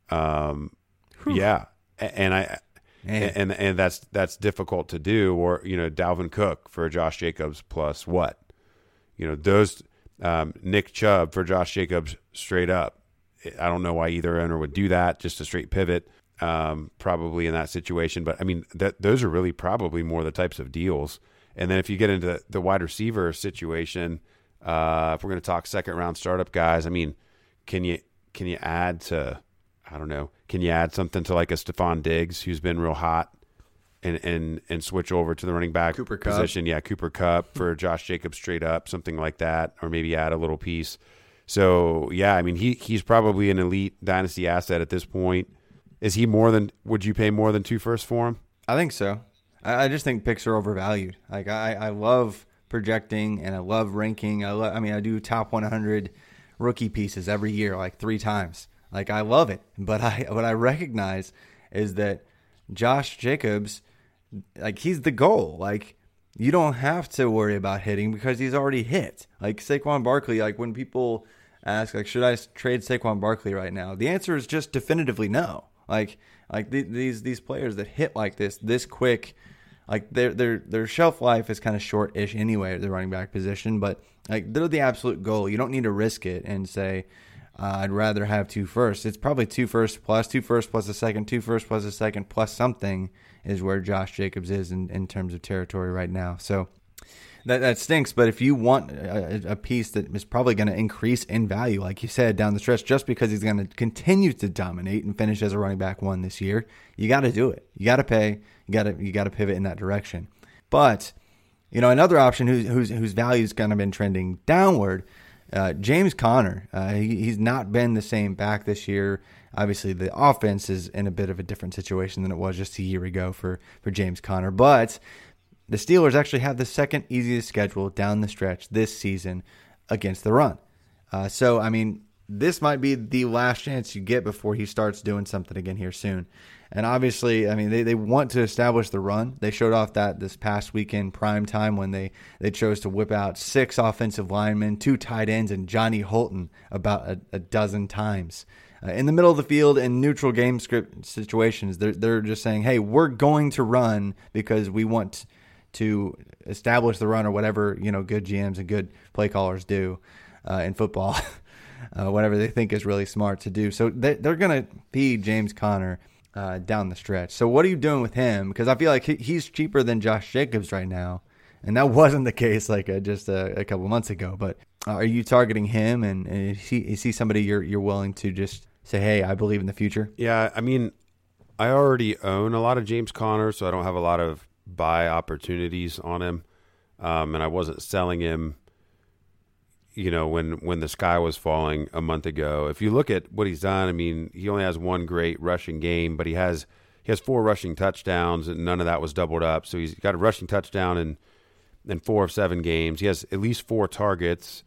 Um, yeah, and I Man. and and that's that's difficult to do. Or you know, Dalvin Cook for Josh Jacobs plus what? You know, those um, Nick Chubb for Josh Jacobs straight up. I don't know why either owner would do that. Just a straight pivot. Um, probably in that situation, but I mean, that those are really probably more the types of deals. And then if you get into the, the wide receiver situation, uh, if we're going to talk second round startup guys, I mean, can you can you add to, I don't know, can you add something to like a Stephon Diggs who's been real hot, and and and switch over to the running back Cooper position? Kupp. Yeah, Cooper Kupp for Josh Jacobs straight up, something like that, or maybe add a little piece. So yeah, I mean, he he's probably an elite dynasty asset at this point. Is he more than? Would you pay more than two firsts for him? I think so. I, I just think picks are overvalued. Like I, I love projecting and I love ranking. I love. I mean, I do top one hundred rookie pieces every year, like three times. Like I love it, but I what I recognize is that Josh Jacobs, like he's the goal. Like you don't have to worry about hitting because he's already hit. Like Saquon Barkley. Like when people ask, like, should I trade Saquon Barkley right now? The answer is just definitively no. Like, like th- these these players that hit like this, this quick, like their their their shelf life is kind of short-ish anyway at the running back position. But like they're the absolute goal. You don't need to risk it and say, uh, I'd rather have two firsts. It's probably two firsts plus two firsts plus a second, two firsts plus a second plus something is where Josh Jacobs is in, in terms of territory right now. So that that stinks. But if you want a, a piece that is probably going to increase in value, like you said, down the stretch, just because he's going to continue to dominate and finish as a running back one this year, you got to do it. You got to pay. You got to you got to pivot in that direction. But you know, another option whose whose whose value's kind of been trending downward, uh, James Conner. Uh, he, he's not been the same back this year. Obviously, the offense is in a bit of a different situation than it was just a year ago for for James Conner, but the Steelers actually have the second easiest schedule down the stretch this season against the run. Uh, so, I mean, this might be the last chance you get before he starts doing something again here soon. And obviously, I mean, they, they want to establish the run. They showed off that this past weekend prime time when they, they chose to whip out six offensive linemen, two tight ends, and Johnny Holton about a, a dozen times. Uh, in the middle of the field in neutral game script situations, they're, they're just saying, hey, we're going to run because we want to establish the run or whatever, you know, good G Ms and good play callers do uh, in football, uh, whatever they think is really smart to do. So they, they're going to feed James Conner uh, down the stretch. So what are you doing with him? Because I feel like he, he's cheaper than Josh Jacobs right now. And that wasn't the case like uh, just a, a couple months ago. But are you targeting him? And, and is, he, is he somebody you're you're willing to just say, hey, I believe in the future? Yeah, I mean, I already own a lot of James Conner, so I don't have a lot of buy opportunities on him. Um, and I wasn't selling him, you know, when, when the sky was falling a month ago. If you look at what he's done, I mean, he only has one great rushing game, but he has he has four rushing touchdowns, and none of that was doubled up. So he's got a rushing touchdown in, in four of seven games. He has at least four targets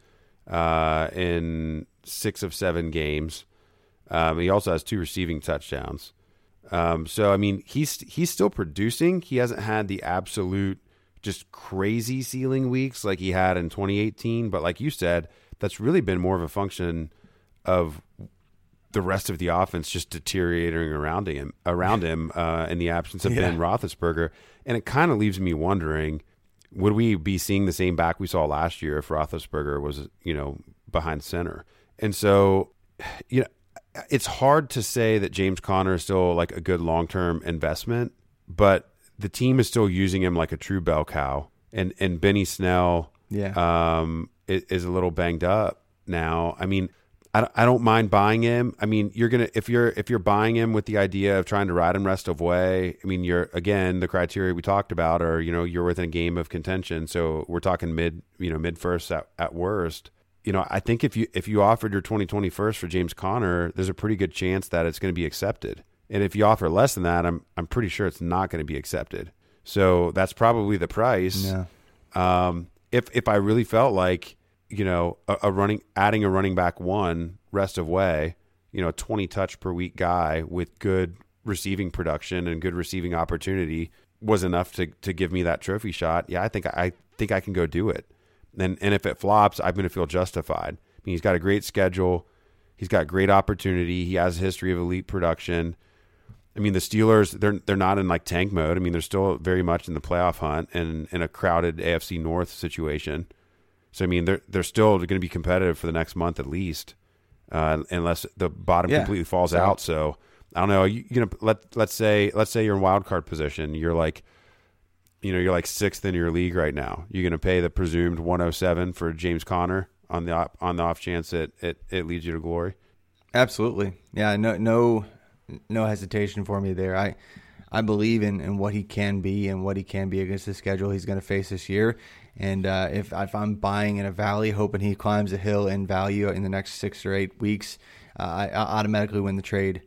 uh, in six of seven games. Um, he also has two receiving touchdowns. Um, so, I mean, he's he's still producing. He hasn't had the absolute just crazy ceiling weeks like he had in twenty eighteen. But like you said, that's really been more of a function of the rest of the offense just deteriorating around him, around him uh, in the absence of yeah. Ben Roethlisberger. And it kind of leaves me wondering, would we be seeing the same back we saw last year if Roethlisberger was, you know, behind center? And so, you know, it's hard to say that James Conner is still like a good long-term investment, but the team is still using him like a true bell cow. And and Benny Snell yeah. um, is, is a little banged up now. I mean, I don't, I don't mind buying him. I mean, you're gonna if you're if you're buying him with the idea of trying to ride him rest of way. I mean, you're again the criteria we talked about are, you know, you're within a game of contention. So we're talking mid you know mid first at, at worst. You know, I think if you if you offered your twenty twenty first for James Conner, there's a pretty good chance that it's going to be accepted. And if you offer less than that, I'm I'm pretty sure it's not going to be accepted. So that's probably the price. Yeah. Um, if if I really felt like, you know, a, a running adding a running back one rest of way, you know, a twenty touch per week guy with good receiving production and good receiving opportunity was enough to to give me that trophy shot. Yeah, I think I think I can go do it. And and if it flops, I'm going to feel justified. I mean, he's got a great schedule. He's got great opportunity. He has a history of elite production. I mean, the Steelers, they're they're not in like tank mode. I mean, they're still very much in the playoff hunt and in a crowded A F C North situation. So, I mean, they're they're still going to be competitive for the next month at least, uh, unless the bottom yeah. completely falls so, out. So, I don't know. You, you know, let let's say let's say you're in wild card position. You're like, you know, you're like sixth in your league right now. You're going to pay the presumed one oh seven for James Conner on the op, on the off chance it, it it leads you to glory. Absolutely, yeah. No, no, no hesitation for me there. I, I believe in, in what he can be and what he can be against the schedule he's going to face this year. And uh, if if I'm buying in a valley, hoping he climbs a hill in value in the next six or eight weeks, uh, I, I automatically win the trade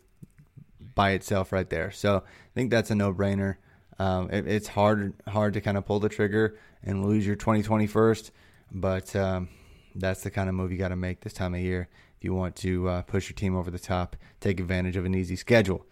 by itself right there. So I think that's a no-brainer. Um, it, it's hard hard to kind of pull the trigger and lose your twenty twenty first, but um, that's the kind of move you got to make this time of year if you want to uh, push your team over the top, take advantage of an easy schedule.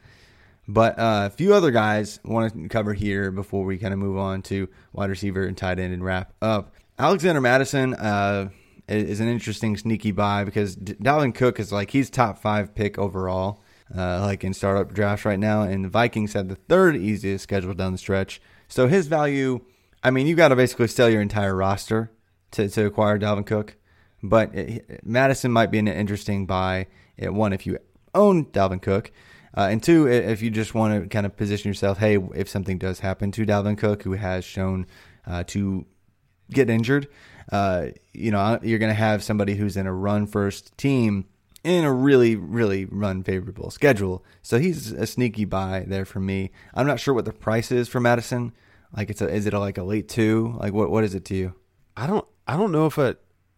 But uh, a few other guys I want to cover here before we kind of move on to wide receiver and tight end and wrap up. Alexander Mattison uh, is an interesting sneaky buy because Dalvin Cook is like he's top five pick overall. Uh, like in startup drafts right now, and the Vikings had the third easiest schedule down the stretch. So his value, I mean, you got to basically sell your entire roster to, to acquire Dalvin Cook. But it, Madison might be an interesting buy. At one, if you own Dalvin Cook, uh, and two, if you just want to kind of position yourself, hey, if something does happen to Dalvin Cook, who has shown uh, to get injured, uh, you know, you're going to have somebody who's in a run-first team in a really, really run-favorable schedule. So he's a sneaky buy there for me. I'm not sure what the price is for Madison. Like, it's a, is it a, like a late two? Like, what what is it to you? I don't I don't know if a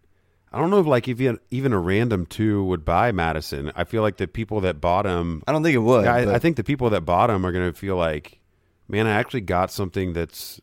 I don't know if like if you, even a random two would buy Madison. I feel like the people that bought him, I don't think it would. Yeah, I, I think the people that bought him are going to feel like, man, I actually got something that's,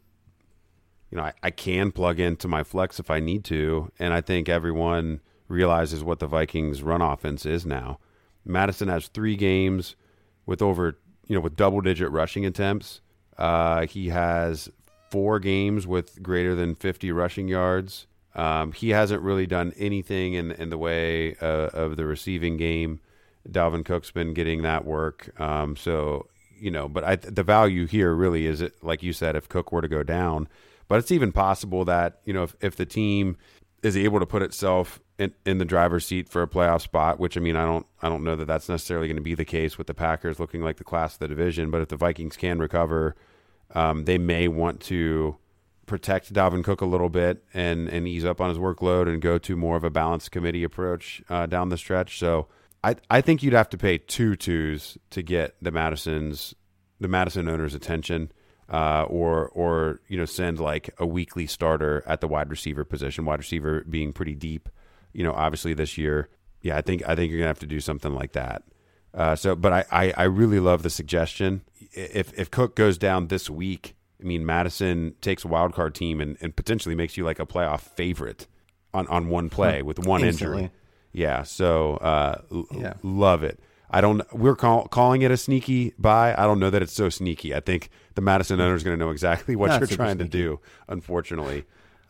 you know, I, I can plug into my flex if I need to, and I think everyone realizes what the Vikings run offense is now. Madison has three games with over, you know, with double digit rushing attempts. Uh, he has four games with greater than fifty rushing yards. Um, he hasn't really done anything in, in the way uh, of the receiving game. Dalvin Cook's been getting that work. Um, so, you know, but I, the value here really is, it, like you said, if Cook were to go down, but it's even possible that, you know, if, if the team is able to put itself in, in the driver's seat for a playoff spot, which, I mean, I don't I don't know that that's necessarily going to be the case with the Packers looking like the class of the division, but if the Vikings can recover, um, they may want to protect Dalvin Cook a little bit and, and ease up on his workload and go to more of a balanced committee approach uh, down the stretch. So I I think you'd have to pay two twos to get the Madison's the Madison owners' attention, uh, or or you know send like a weekly starter at the wide receiver position. Wide receiver being pretty deep, you know, obviously this year. Yeah, I think I think you're gonna have to do something like that. Uh, so, but I, I, I really love the suggestion. If if Cook goes down this week, I mean, Madison takes a wild card team and, and potentially makes you like a playoff favorite on, on one play with one Instantly. injury. Yeah, so uh, yeah. L- love it. I don't. We're call, calling it a sneaky buy. I don't know that it's so sneaky. I think the Madison owner is going to know exactly what Not you're super trying sneaky. to do. Unfortunately,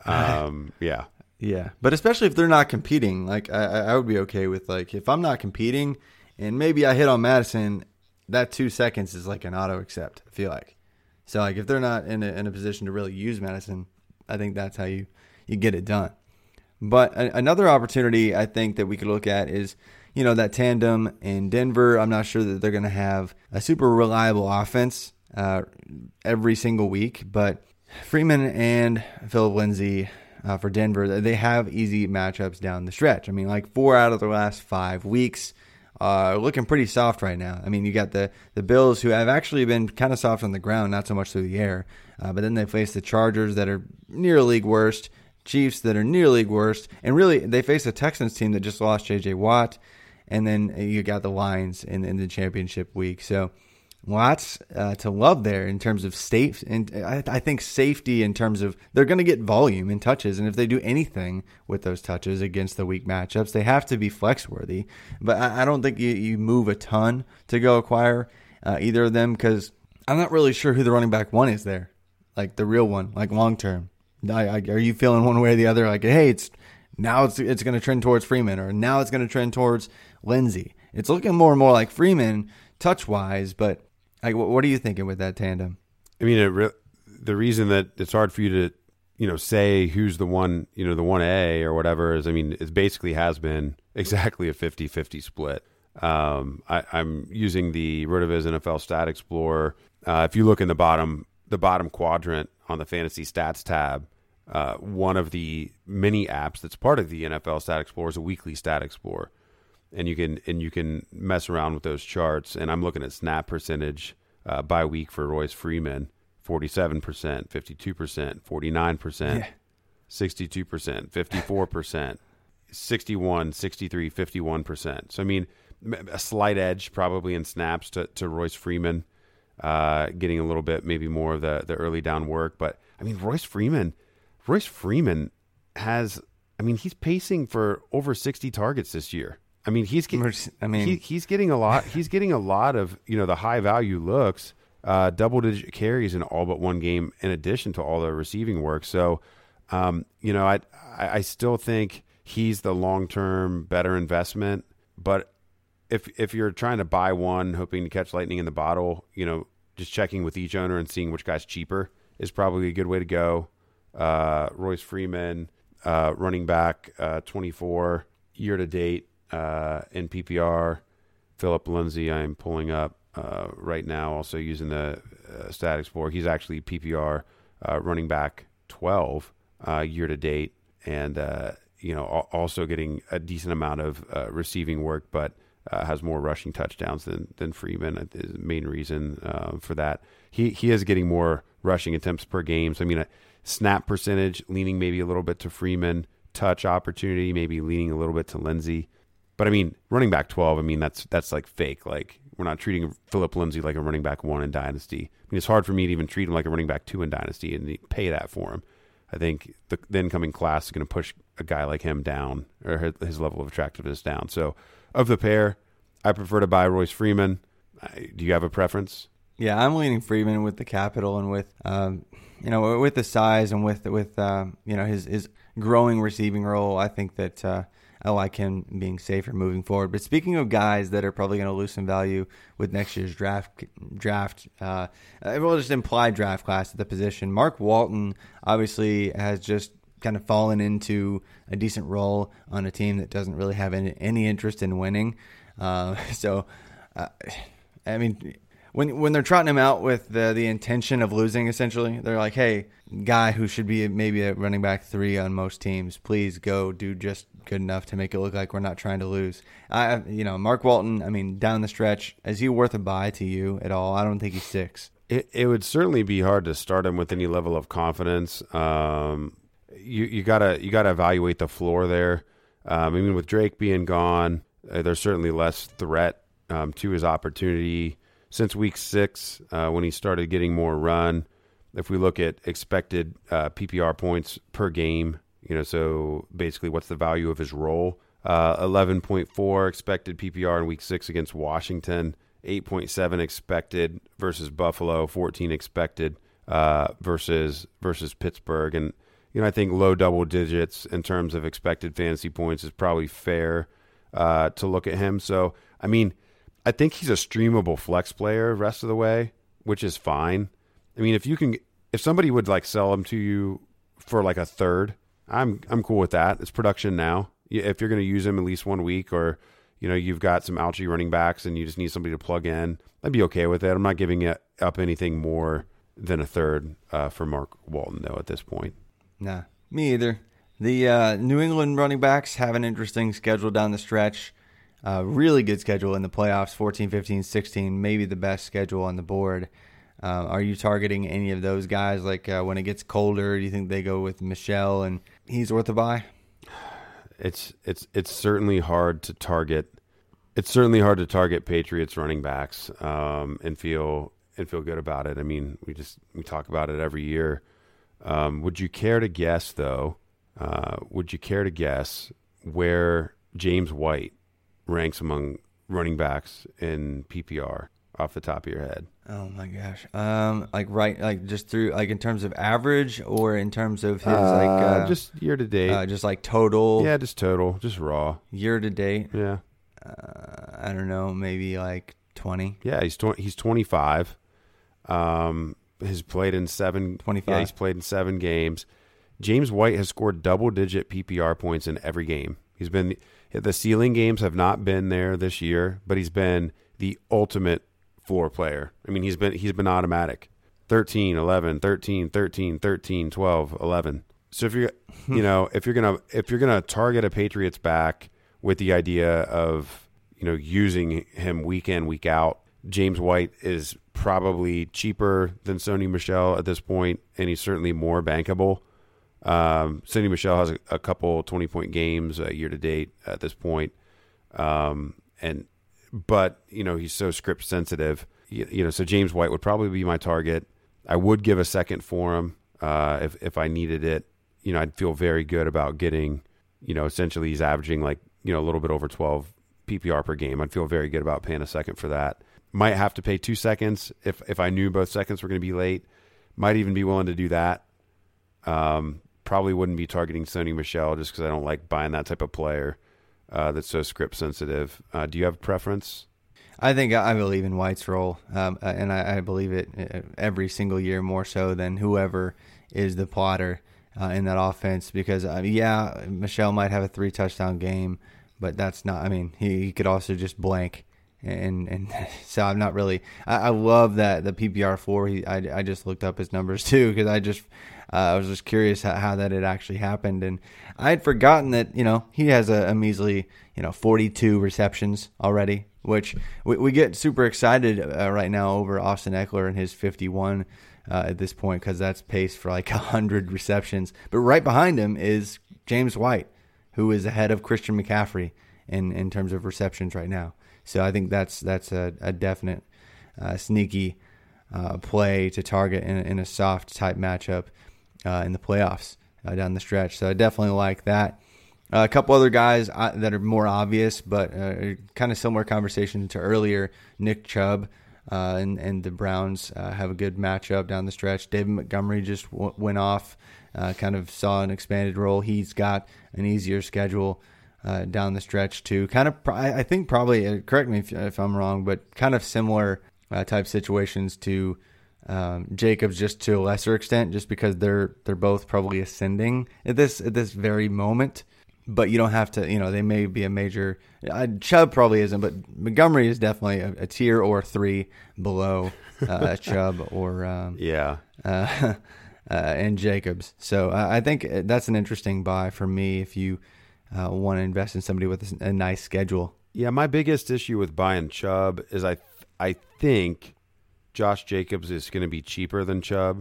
um, yeah. Yeah, but especially if they're not competing, like I, I would be okay with like if I'm not competing and maybe I hit on Madison, that two seconds is like an auto accept. I feel like so like if they're not in a, in a position to really use Madison, I think that's how you you get it done. But a, another opportunity I think that we could look at is you know that tandem in Denver. I'm not sure that they're going to have a super reliable offense uh, every single week, but Freeman and Phillip Lindsay. Uh, for Denver, they have easy matchups down the stretch. I mean, like four out of the last five weeks are uh, looking pretty soft right now. I mean, you got the, the Bills, who have actually been kind of soft on the ground, not so much through the air. Uh, but then they face the Chargers that are near league worst, Chiefs that are near league worst, and really they face a Texans team that just lost J J Watt, and then you got the Lions in, in the championship week. So lots uh, to love there in terms of safe, and I, I think safety in terms of they're going to get volume and touches, and if they do anything with those touches against the weak matchups, they have to be flex worthy. But I, I don't think you, you move a ton to go acquire uh, either of them because I'm not really sure who the running back one is there, like the real one, like long term. I, I, are you feeling one way or the other? Like, hey, it's now it's it's going to trend towards Freeman, or now it's going to trend towards Lindsay. It's looking more and more like Freeman touch wise, but. Like, what are you thinking with that tandem? I mean, it re- the reason that it's hard for you to, you know, say who's the one, you know, the one A or whatever is, I mean, it basically has been exactly a fifty-fifty split. Um, I, I'm using the RotoViz N F L Stat Explorer. Uh, if you look in the bottom, the bottom quadrant on the Fantasy Stats tab, uh, one of the many apps that's part of the N F L Stat Explorer is a weekly Stat Explorer. And you can and you can mess around with those charts. And I'm looking at snap percentage uh, by week for Royce Freeman: forty-seven percent, fifty-two percent, forty-nine percent, Yeah. sixty-two percent, fifty-four percent, sixty-one, sixty-three, fifty-one percent. So I mean, a slight edge probably in snaps to, to Royce Freeman, uh, getting a little bit maybe more of the the early down work. But I mean, Royce Freeman, Royce Freeman has. I mean, he's pacing for over sixty targets this year. I mean, he's getting, I mean, he, he's getting a lot. He's getting a lot of you know the high value looks, uh, double digit carries in all but one game, in addition to all the receiving work. So, um, you know, I I still think he's the long term better investment. But if if you're trying to buy one, hoping to catch lightning in the bottle, you know, just checking with each owner and seeing which guy's cheaper is probably a good way to go. Uh, Royce Freeman, uh, running back, uh, twenty-four year to date. Uh, in P P R, Phillip Lindsay, I'm pulling up uh, right now, also using the uh, Stat Explorer. He's actually P P R uh, running back twelve uh, year to date, and uh, you know al- also getting a decent amount of uh, receiving work, but uh, has more rushing touchdowns than than Freeman. Is the main reason uh, for that. He he is getting more rushing attempts per game. So I mean, a snap percentage leaning maybe a little bit to Freeman, touch opportunity maybe leaning a little bit to Lindsay. But I mean, running back twelve, I mean, that's that's like fake. Like, we're not treating Phillip Lindsay like a running back one in Dynasty. I mean, it's hard for me to even treat him like a running back two in Dynasty and pay that for him. I think the, the incoming class is going to push a guy like him down, or his, his level of attractiveness down. So, of the pair, I prefer to buy Royce Freeman. I, do you have a preference? Yeah, I'm leaning Freeman with the capital and with, um, you know, with the size and with with uh, you know his his growing receiving role. I think that. Uh, I like him being safer moving forward. But speaking of guys that are probably going to lose some value with next year's draft, draft, uh, well, just implied draft class at the position, Mark Walton obviously has just kind of fallen into a decent role on a team that doesn't really have any, any interest in winning. Uh, so, uh, I mean, when when they're trotting him out with the the intention of losing, essentially, they're like, hey, guy who should be maybe a running back three on most teams, please go do just good enough to make it look like we're not trying to lose. I, you know, Mark Walton, I mean, down the stretch, is he worth a buy to you at all? I don't think he sticks. It it would certainly be hard to start him with any level of confidence. Um, you you gotta you gotta evaluate the floor there. Um, I mean, with Drake being gone, uh, there's certainly less threat um, to his opportunity since week six uh, when he started getting more run. If we look at expected uh, P P R points per game, you know, so basically what's the value of his role? Uh, eleven point four expected P P R in week six against Washington, eight point seven expected versus Buffalo, fourteen expected uh, versus versus Pittsburgh. And, you know, I think low double digits in terms of expected fantasy points is probably fair uh, to look at him. So, I mean, I think he's a streamable flex player the rest of the way, which is fine. I mean, if you can, if somebody would like sell him to you for like a third, I'm I'm cool with that. It's production now. If you're going to use him at least one week, or you know you've got some ouchie running backs and you just need somebody to plug in, I'd be okay with it. I'm not giving it up anything more than a third uh, for Mark Walton though at this point. Nah, me either. The uh, New England running backs have an interesting schedule down the stretch. Uh, really good schedule in the playoffs, fourteen, fifteen, sixteen, maybe the best schedule on the board. Uh, are you targeting any of those guys? Like uh, when it gets colder, do you think they go with Michelle and he's worth a buy? It's it's it's certainly hard to target. It's certainly hard to target Patriots running backs um, and feel and feel good about it. I mean, we just we talk about it every year. Um, would you care to guess though? Uh, would you care to guess where James White ranks among running backs in P P R off the top of your head? Oh my gosh. Um, like right, like just through, like in terms of average or in terms of his uh, like uh, just year to date, uh, just like total. Yeah, just total, just raw year to date. Yeah. Uh, I don't know, maybe like twenty. Yeah, he's tw- he's twenty-five. Um, has played in seven. twenty-five. Yeah, he's played in seven games. James White has scored double-digit P P R points in every game. He's been the ceiling games have not been there this year, but he's been the ultimate floor player. I mean, he's been he's been automatic. thirteen, eleven, thirteen, thirteen, thirteen, twelve, eleven. So if you're you know, if you're going to if you're going to target a Patriots back with the idea of, you know, using him week in, week out, James White is probably cheaper than Sony Michel at this point, and he's certainly more bankable. Um, Sony Michel has a, a couple twenty-point games uh, year to date at this point. Um, and But, you know, he's so script sensitive. You, you know, so James White would probably be my target. I would give a second for him uh, if, if I needed it. You know, I'd feel very good about getting, you know, essentially he's averaging like, you know, a little bit over twelve P P R per game. I'd feel very good about paying a second for that. Might have to pay two seconds if, if I knew both seconds were going to be late. Might even be willing to do that. Um, probably wouldn't be targeting Sony Michel just because I don't like buying that type of player uh, that's so script sensitive. Uh, do you have a preference? I think I believe in White's role, um, and I, I believe it every single year more so than whoever is the plotter uh, in that offense. Because, uh, yeah, Michel might have a three-touchdown game, but that's not – I mean, he, he could also just blank. And and so I'm not really I, I love that the P P R four. He I, I just looked up his numbers too because I just uh, I was just curious how, how that had actually happened, and I had forgotten that you know he has a, a measly you know forty-two receptions already, which we, we get super excited uh, right now over Austin Eckler and his fifty-one uh, at this point because that's paced for like one hundred receptions. But right behind him is James White, who is ahead of Christian McCaffrey in in terms of receptions right now. So I think that's that's a, a definite uh, sneaky uh, play to target in, in a soft type matchup uh, in the playoffs uh, down the stretch. So I definitely like that. Uh, a couple other guys uh, that are more obvious, but uh, kind of similar conversation to earlier. Nick Chubb uh, and and the Browns uh, have a good matchup down the stretch. David Montgomery just w- went off, uh, kind of saw an expanded role. He's got an easier schedule. Uh, down the stretch too, kind of. I think probably. Uh, correct me if, if I'm wrong, but kind of similar uh, type situations to um, Jacobs, just to a lesser extent, just because they're they're both probably ascending at this at this very moment. but you don't have to, you know, they may be a major, uh, Chubb probably isn't, but Montgomery is definitely a, a tier or three below uh, Chubb or um, yeah, uh, uh, and Jacobs. So uh, I think that's an interesting buy for me if you uh, want to invest in somebody with a, a nice schedule. Yeah, my biggest issue with buying Chubb is I th- I think Josh Jacobs is going to be cheaper than Chubb,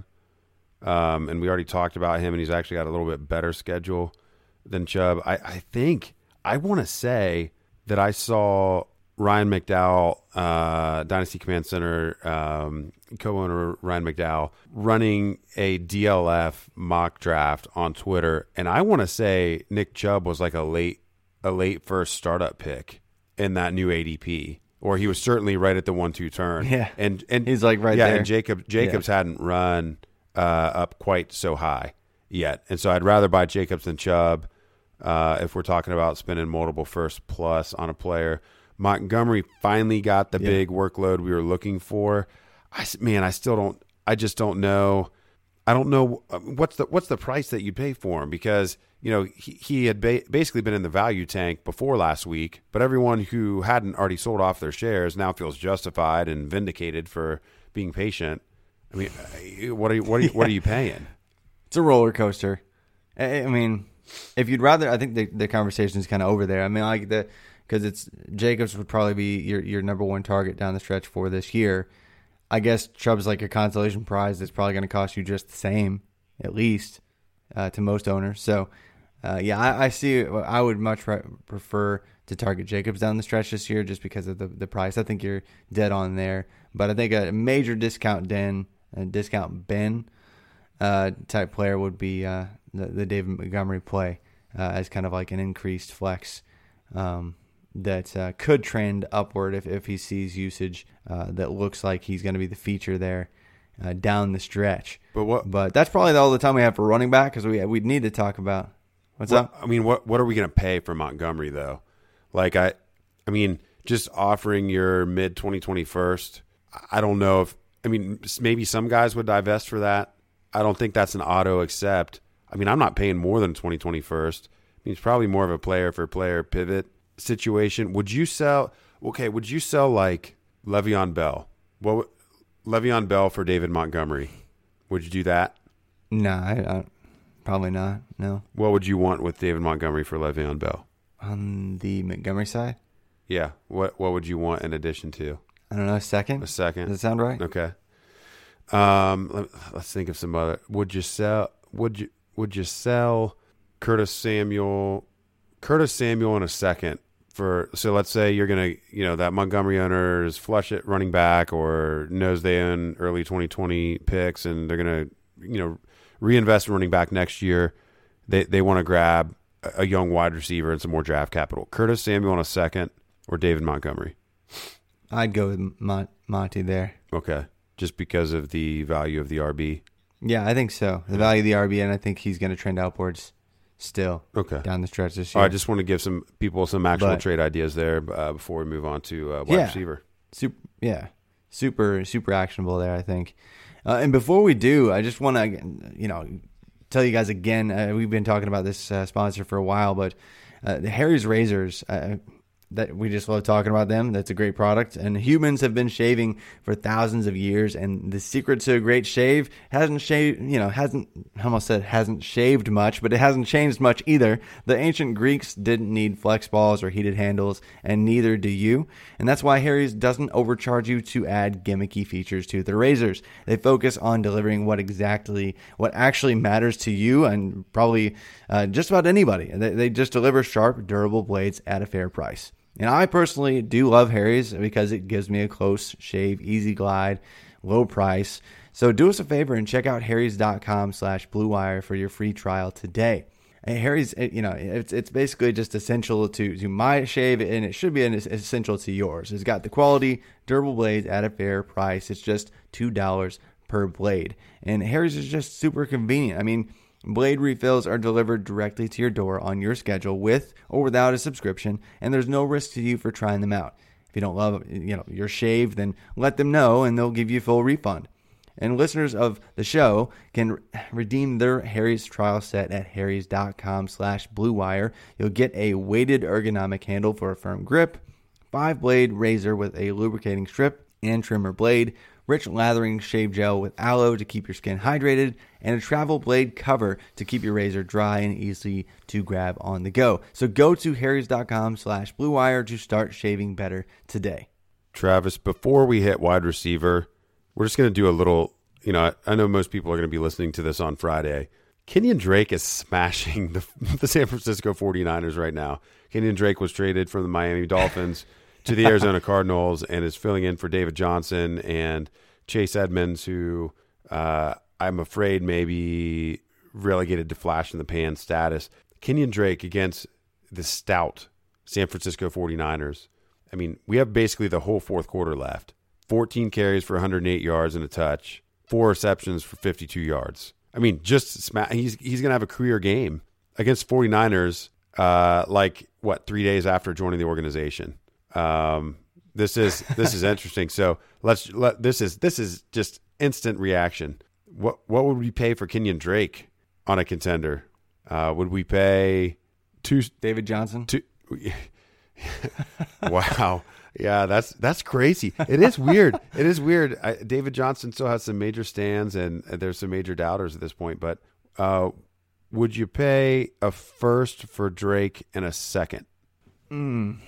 um, and we already talked about him, and he's actually got a little bit better schedule than Chubb. I, I think, I want to say that I saw Ryan McDowell, uh, Dynasty Command Center um, co-owner Ryan McDowell, running a D L F mock draft on Twitter, and I want to say Nick Chubb was like a late a late first startup pick in that new A D P, or he was certainly right at the one two turn. Yeah, and and he's like right yeah, there. and Jacob Jacobs yeah. hadn't run uh, up quite so high yet, and so I'd rather buy Jacobs than Chubb. Uh, if we're talking about spending multiple first plus on a player. Montgomery finally got the yeah. big workload we were looking for. I, man, I still don't, I just don't know. I don't know what's the, what's the price that you'd pay for him, because, you know, he, he had ba- basically been in the value tank before last week, but everyone who hadn't already sold off their shares now feels justified and vindicated for being patient. I mean, what are you, what are you, yeah. what are you paying? It's a roller coaster. I, I mean, if you'd rather, I think the, the conversation is kind of over there. I mean, like the, because it's Jacobs would probably be your, your number one target down the stretch for this year. I guess Chubb's like a consolation prize that's probably going to cost you just the same, at least, uh, to most owners. So, uh, yeah, I, I see. I would much re- prefer to target Jacobs down the stretch this year just because of the, the price. I think you're dead on there. But I think a major discount den, a discount bin uh, type player would be uh, the, the David Montgomery play uh, as kind of like an increased flex um, that uh, could trend upward if, if he sees usage uh, that looks like he's going to be the feature there uh, down the stretch. But what? But that's probably all the time we have for running back, because we we need to talk about what's what, up. I mean, what what are we going to pay for Montgomery though? Like I, I mean, just offering your mid twenty twenty first. I don't know if I mean maybe some guys would divest for that. I don't think that's an auto accept. I mean, I'm not paying more than twenty twenty first. I mean, it's probably more of a player for player pivot situation. Would you sell? Okay, would you sell like Le'Veon Bell? What Le'Veon Bell for David Montgomery? Would you do that? No, I, I, probably not. No. What would you want with David Montgomery for Le'Veon Bell? On the Montgomery side? Yeah. What What would you want in addition to? I don't know. A second. A second. Does that sound right? Okay. Um, let, let's think of some other. Would you sell? Would you Would you sell Curtis Samuel? Curtis Samuel in a second. For, so let's say you're going to, you know, that Montgomery owner is flush at running back or knows they own early twenty twenty picks and they're going to, you know, reinvest in running back next year. They they want to grab a young wide receiver and some more draft capital. Curtis Samuel in a second or David Montgomery? I'd go with Mont- Monty there. Okay. Just because of the value of the R B? Yeah, I think so. The value of the R B, and I think he's going to trend upwards. Still, okay, down the stretch this year. Oh, I just want to give some people some actual but, trade ideas there uh, before we move on to uh, wide yeah, receiver. Super, yeah, super, super actionable there, I think. Uh, and before we do, I just want to, you know, tell you guys again. Uh, we've been talking about this uh, sponsor for a while, but uh, the Harry's Razors. Uh, That we just love talking about them. That's a great product. And humans have been shaving for thousands of years. And the secret to a great shave hasn't shaved, you know, hasn't, I almost said hasn't shaved much, but it hasn't changed much either. The ancient Greeks didn't need flex balls or heated handles, and neither do you. And that's why Harry's doesn't overcharge you to add gimmicky features to their razors. They focus on delivering what exactly, what actually matters to you and probably uh, just about anybody. They, they just deliver sharp, durable blades at a fair price. And I personally do love Harry's because it gives me a close shave, easy glide, low price. So do us a favor and check out harrys.com slash blue wire for your free trial today. And Harry's, you know, it's it's basically just essential to, to my shave, and it should be an essential to yours. It's got the quality, durable blades at a fair price. It's just two dollars per blade. And Harry's is just super convenient. I mean, blade refills are delivered directly to your door on your schedule with or without a subscription, and there's no risk to you for trying them out. If you don't love, you know, your shave, then let them know and they'll give you a full refund. And listeners of the show can redeem their Harry's trial set at harrys.com slash Blue Wire. You'll get a weighted ergonomic handle for a firm grip, five-blade razor with a lubricating strip and trimmer blade, rich lathering shave gel with aloe to keep your skin hydrated, and a travel blade cover to keep your razor dry and easy to grab on the go. So go to harrys.com slash Blue Wire to start shaving better today. Travis, before we hit wide receiver, we're just going to do a little, you know, I, I know most people are going to be listening to this on Friday. Kenyon Drake is smashing the, the San Francisco forty-niners right now. Kenyon Drake was traded from the Miami Dolphins to the Arizona Cardinals and is filling in for David Johnson and Chase Edmonds, who uh, I'm afraid may be relegated to flash in the pan status. Kenyon Drake against the stout San Francisco forty-niners. I mean, we have basically the whole fourth quarter left. fourteen carries for one hundred eight yards and a touch, four receptions for fifty-two yards. I mean, just sma- he's he's going to have a career game against forty-niners uh, like, what, three days after joining the organization. Um, this is this is interesting. So let's let this is this is just instant reaction. What what would we pay for Kenyon Drake on a contender? Uh, would we pay two David Johnson? Two, wow. Yeah, that's that's crazy. It is weird. It is weird. I, David Johnson still has some major stands, and there's some major doubters at this point. But uh, would you pay a first for Drake and a second? Mm.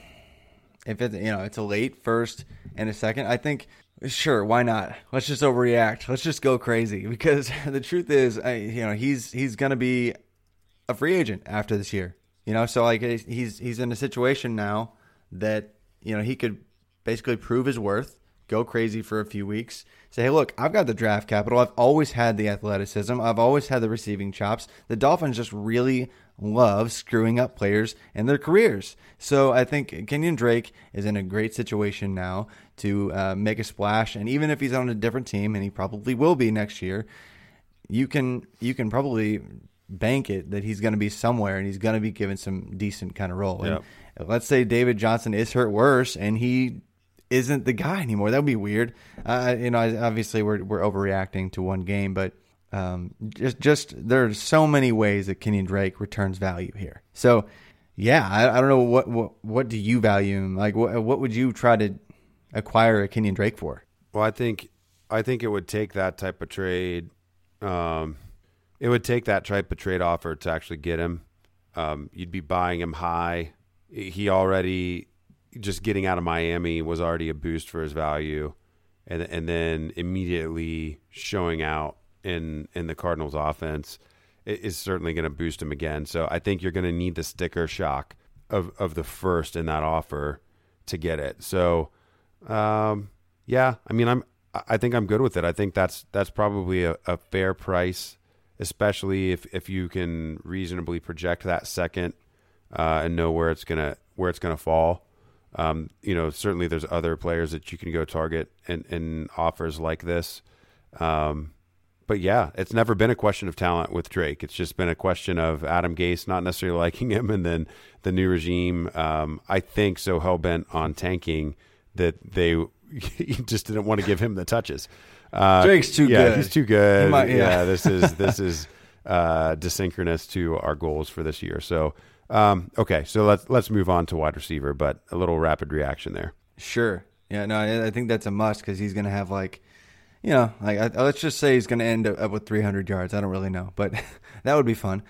If it, you know, it's a late first and a second, I think, sure, why not? Let's just overreact. Let's just go crazy, because the truth is, I, you know, he's he's gonna be a free agent after this year. You know, so like he's he's in a situation now that, you know, he could basically prove his worth, go crazy for a few weeks, say, hey, look, I've got the draft capital. I've always had the athleticism. I've always had the receiving chops. The Dolphins just really love screwing up players and their careers. So I think Kenyon Drake is in a great situation now to uh, make a splash. And even if he's on a different team, and he probably will be next year, you can you can probably bank it that he's going to be somewhere and he's going to be given some decent kind of role. Yep. And let's say David Johnson is hurt worse and he isn't the guy anymore. That would be weird. Uh, you know, obviously we're we're overreacting to one game, but um, just just there are so many ways that Kenyon Drake returns value here. So, yeah, I, I don't know what, what what do you value him? Like, what what would you try to acquire a Kenyon Drake for? Well, I think I think it would take that type of trade. Um, it would take that type of trade offer to actually get him. Um, you'd be buying him high. He already, just getting out of Miami was already a boost for his value, and and then immediately showing out in in the Cardinals offense is certainly going to boost him again. So I think you're going to need the sticker shock of of the first in that offer to get it. So um, yeah, I mean I'm I think I'm good with it. I think that's that's probably a, a fair price, especially if if you can reasonably project that second. Uh, and know where it's gonna where it's gonna fall. Um, you know, certainly there's other players that you can go target in, in offers like this. Um, but yeah, it's never been a question of talent with Drake. It's just been a question of Adam Gase not necessarily liking him, and then the new regime, um, I think, so hell bent on tanking that they just didn't want to give him the touches. Uh, Drake's too yeah, good. He's too good. Might, yeah. yeah, this is this is uh, desynchronous to our goals for this year. So. Um, okay, so let's let's move on to wide receiver, but a little rapid reaction there. Sure. Yeah, no, I, I think that's a must because he's going to have like, you know, like I, let's just say he's going to end up with three hundred yards. I don't really know, but that would be fun.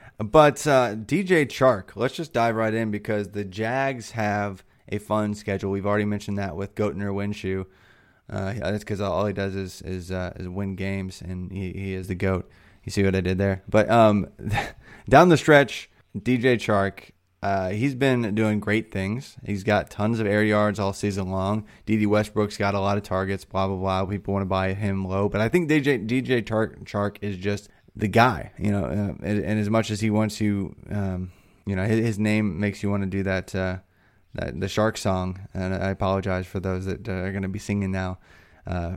But uh, D J Chark, let's just dive right in because the Jags have a fun schedule. We've already mentioned that with Goatner Winshew. Uh, that's because all he does is is, uh, is win games, and he, he is the GOAT. You see what I did there? But um, down the stretch, D J Chark, uh, he's been doing great things. He's got tons of air yards all season long. D D Westbrook's got a lot of targets, blah, blah, blah. People want to buy him low. But I think D J D J Chark, Chark is just the guy, you know, uh, and, and as much as he wants to, um, you know, his, his name makes you want to do that, uh, that the Shark song. And I apologize for those that uh, are going to be singing now uh,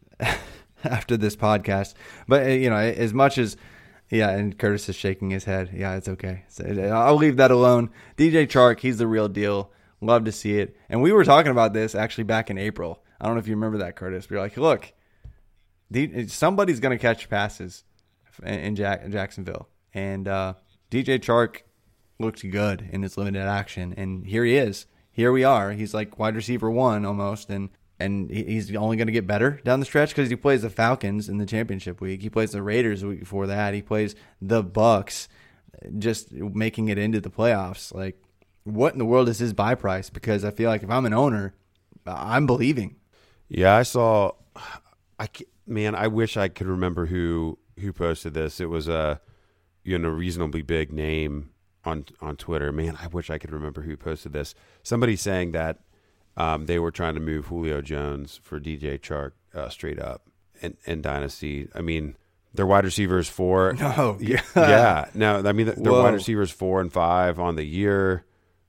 after this podcast. But, uh, you know, as much as... Yeah, and Curtis is shaking his head. Yeah, it's okay. So I'll leave that alone. D J Chark, he's the real deal. Love to see it. And we were talking about this actually back in April. I don't know if you remember that, Curtis. We were like, look, The, somebody's going to catch passes in, in, Jack, in Jacksonville. And uh, D J Chark looked good in his limited action. And here he is. Here we are. He's like wide receiver one almost. And, and he's only going to get better down the stretch because he plays the Falcons in the championship week. He plays the Raiders the week before that. He plays the Bucks, just making it into the playoffs. Like, what in the world is his buy price? Because I feel like if I'm an owner, I'm believing. Yeah, I saw – I man, I wish I could remember who who posted this. It was a you know reasonably big name on on Twitter. Man, I wish I could remember who posted this. Somebody saying that um, they were trying to move Julio Jones for D J Chark uh, straight up in, in Dynasty. I mean, their wide receivers four. No, yeah, yeah. No, I mean their wide receivers four and five on the year.